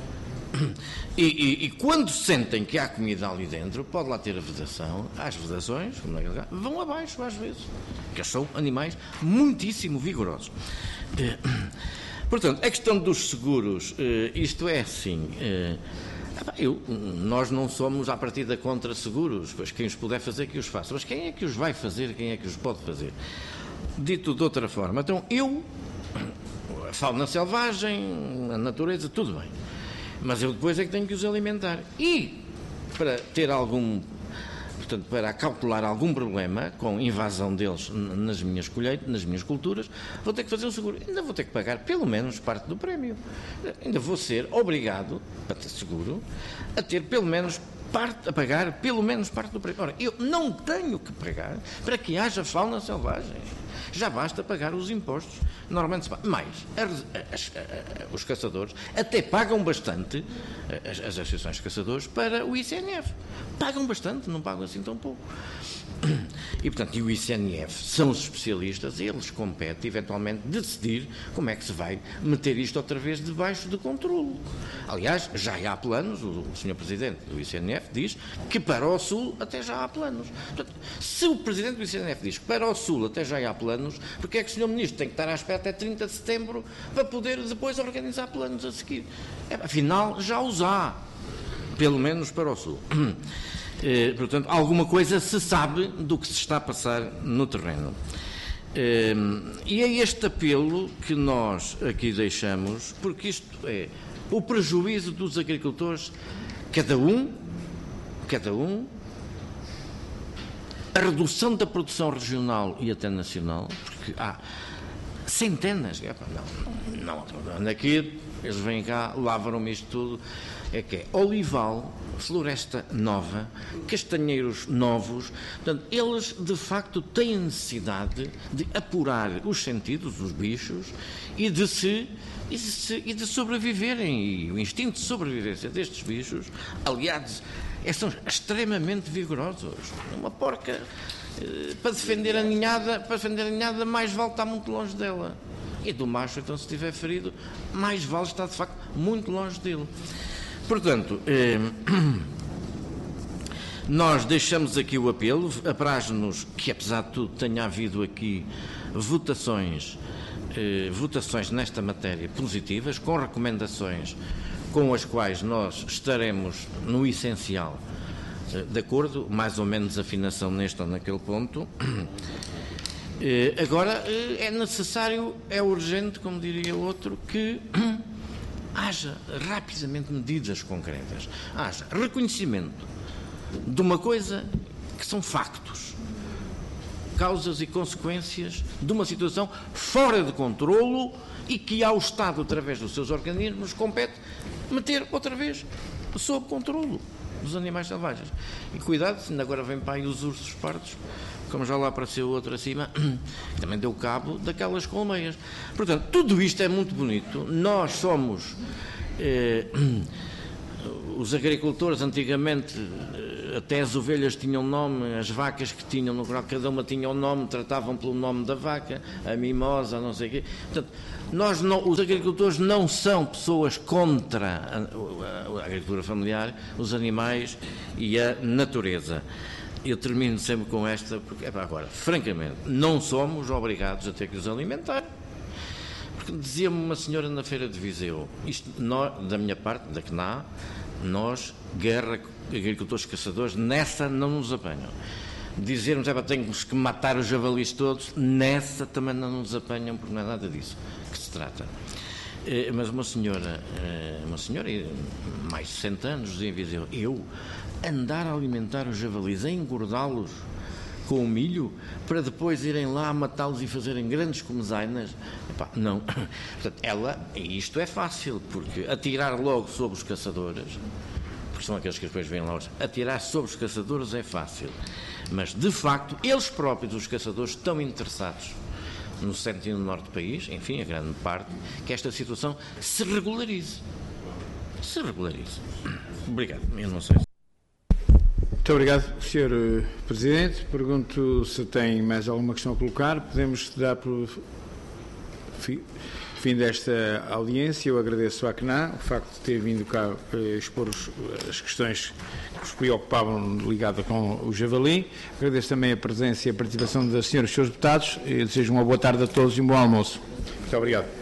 E, e, e quando sentem que há comida ali dentro, pode lá ter a vedação, as vedações, como naquele caso, vão abaixo às vezes, porque são animais muitíssimo vigorosos. Portanto, a questão dos seguros, isto é assim, eu, nós não somos à partida contra seguros, pois quem os puder fazer que os faça, mas quem é que os vai fazer, quem é que os pode fazer? Dito de outra forma, então eu, a fauna selvagem, a natureza, tudo bem, mas eu depois é que tenho que os alimentar e para ter algum... Portanto, para calcular algum problema com invasão deles nas minhas colheitas, nas minhas culturas, vou ter que fazer um seguro. Ainda vou ter que pagar pelo menos parte do prémio. Ainda vou ser obrigado, para ter seguro, a ter pelo menos parte, a pagar pelo menos parte do prémio. Ora, eu não tenho que pagar para que haja fauna selvagem. Já basta pagar os impostos. Normalmente se paga. Mais, as, as, as, os caçadores até pagam bastante, as, as associações de caçadores, para o I C N F. Pagam bastante, não pagam assim tão pouco. E, portanto, e o I C N F são os especialistas, eles competem, eventualmente, decidir como é que se vai meter isto outra vez debaixo de controle. Aliás, já há planos, o, o senhor Presidente do I C N F diz que para o Sul até já há planos. Portanto, se o Presidente do I C N F diz que para o Sul até já há planos, porque é que o senhor Ministro tem que estar à espera até trinta de setembro para poder depois organizar planos a seguir? É, afinal, já os há, pelo menos para o Sul. Eh, portanto, alguma coisa se sabe do que se está a passar no terreno. Eh, e é este apelo que nós aqui deixamos, porque isto é o prejuízo dos agricultores, cada um, cada um, a redução da produção regional e até nacional, porque há centenas, não, não, não, aqui eles vêm cá, lavram-me isto tudo, é que é olival, floresta nova, castanheiros novos, portanto, eles de facto têm necessidade de apurar os sentidos dos bichos e de se e de, se, e de sobreviverem, e o instinto de sobrevivência destes bichos, aliados, são extremamente vigorosos. Uma porca, para defender a ninhada, para defender a ninhada, mais vale estar muito longe dela. E do macho, então, se estiver ferido, mais vale estar, de facto, muito longe dele. Portanto, eh, nós deixamos aqui o apelo, apraz-nos que, apesar de tudo, tenha havido aqui votações, eh, votações nesta matéria positivas, com recomendações com as quais nós estaremos, no essencial, eh, de acordo, mais ou menos afinação neste ou naquele ponto. Eh, agora, eh, é necessário, é urgente, como diria outro, que haja rapidamente medidas concretas, haja reconhecimento de uma coisa que são factos, causas e consequências de uma situação fora de controlo e que ao Estado, através dos seus organismos, compete meter outra vez sob controlo dos animais selvagens. E cuidado, se agora vem para aí os ursos pardos, como já lá apareceu outro acima, que também deu cabo daquelas colmeias. Portanto, tudo isto é muito bonito. Nós somos... Eh, os agricultores, antigamente, até as ovelhas tinham nome, as vacas que tinham no rural, cada uma tinha um nome, tratavam pelo nome da vaca, a mimosa, não sei o quê. Portanto, nós não, os agricultores não são pessoas contra a, a, a agricultura familiar, os animais e a natureza. Eu termino sempre com esta, porque, é, agora, francamente, não somos obrigados a ter que os alimentar. Porque dizia-me uma senhora na feira de Viseu, isto, nós, da minha parte, da C N A, nós, guerra, agricultores caçadores, nessa não nos apanham. Dizermos, é para temos que matar os javalis todos, nessa também não nos apanham, porque não é nada disso que se trata. Mas uma senhora, uma senhora, mais de sessenta anos, dizia em Viseu, eu andar a alimentar os javalis, a engordá-los com o milho, para depois irem lá matá-los e fazerem grandes comezainas, epá, não. Portanto, ela, e isto é fácil, porque atirar logo sobre os caçadores, porque são aqueles que depois vêm lá, atirar sobre os caçadores é fácil, mas de facto, eles próprios, os caçadores, estão interessados no centro e no norte do país, enfim, a grande parte, que esta situação se regularize. Se regularize. Obrigado, eu não sei. Muito obrigado, senhor Presidente. Pergunto se tem mais alguma questão a colocar. Podemos dar por fim desta audiência. Eu agradeço à C N A o facto de ter vindo cá expor as questões que os preocupavam ligadas com o javali. Agradeço também a presença e a participação das senhoras e senhores deputados. Eu desejo uma boa tarde a todos e um bom almoço. Muito obrigado.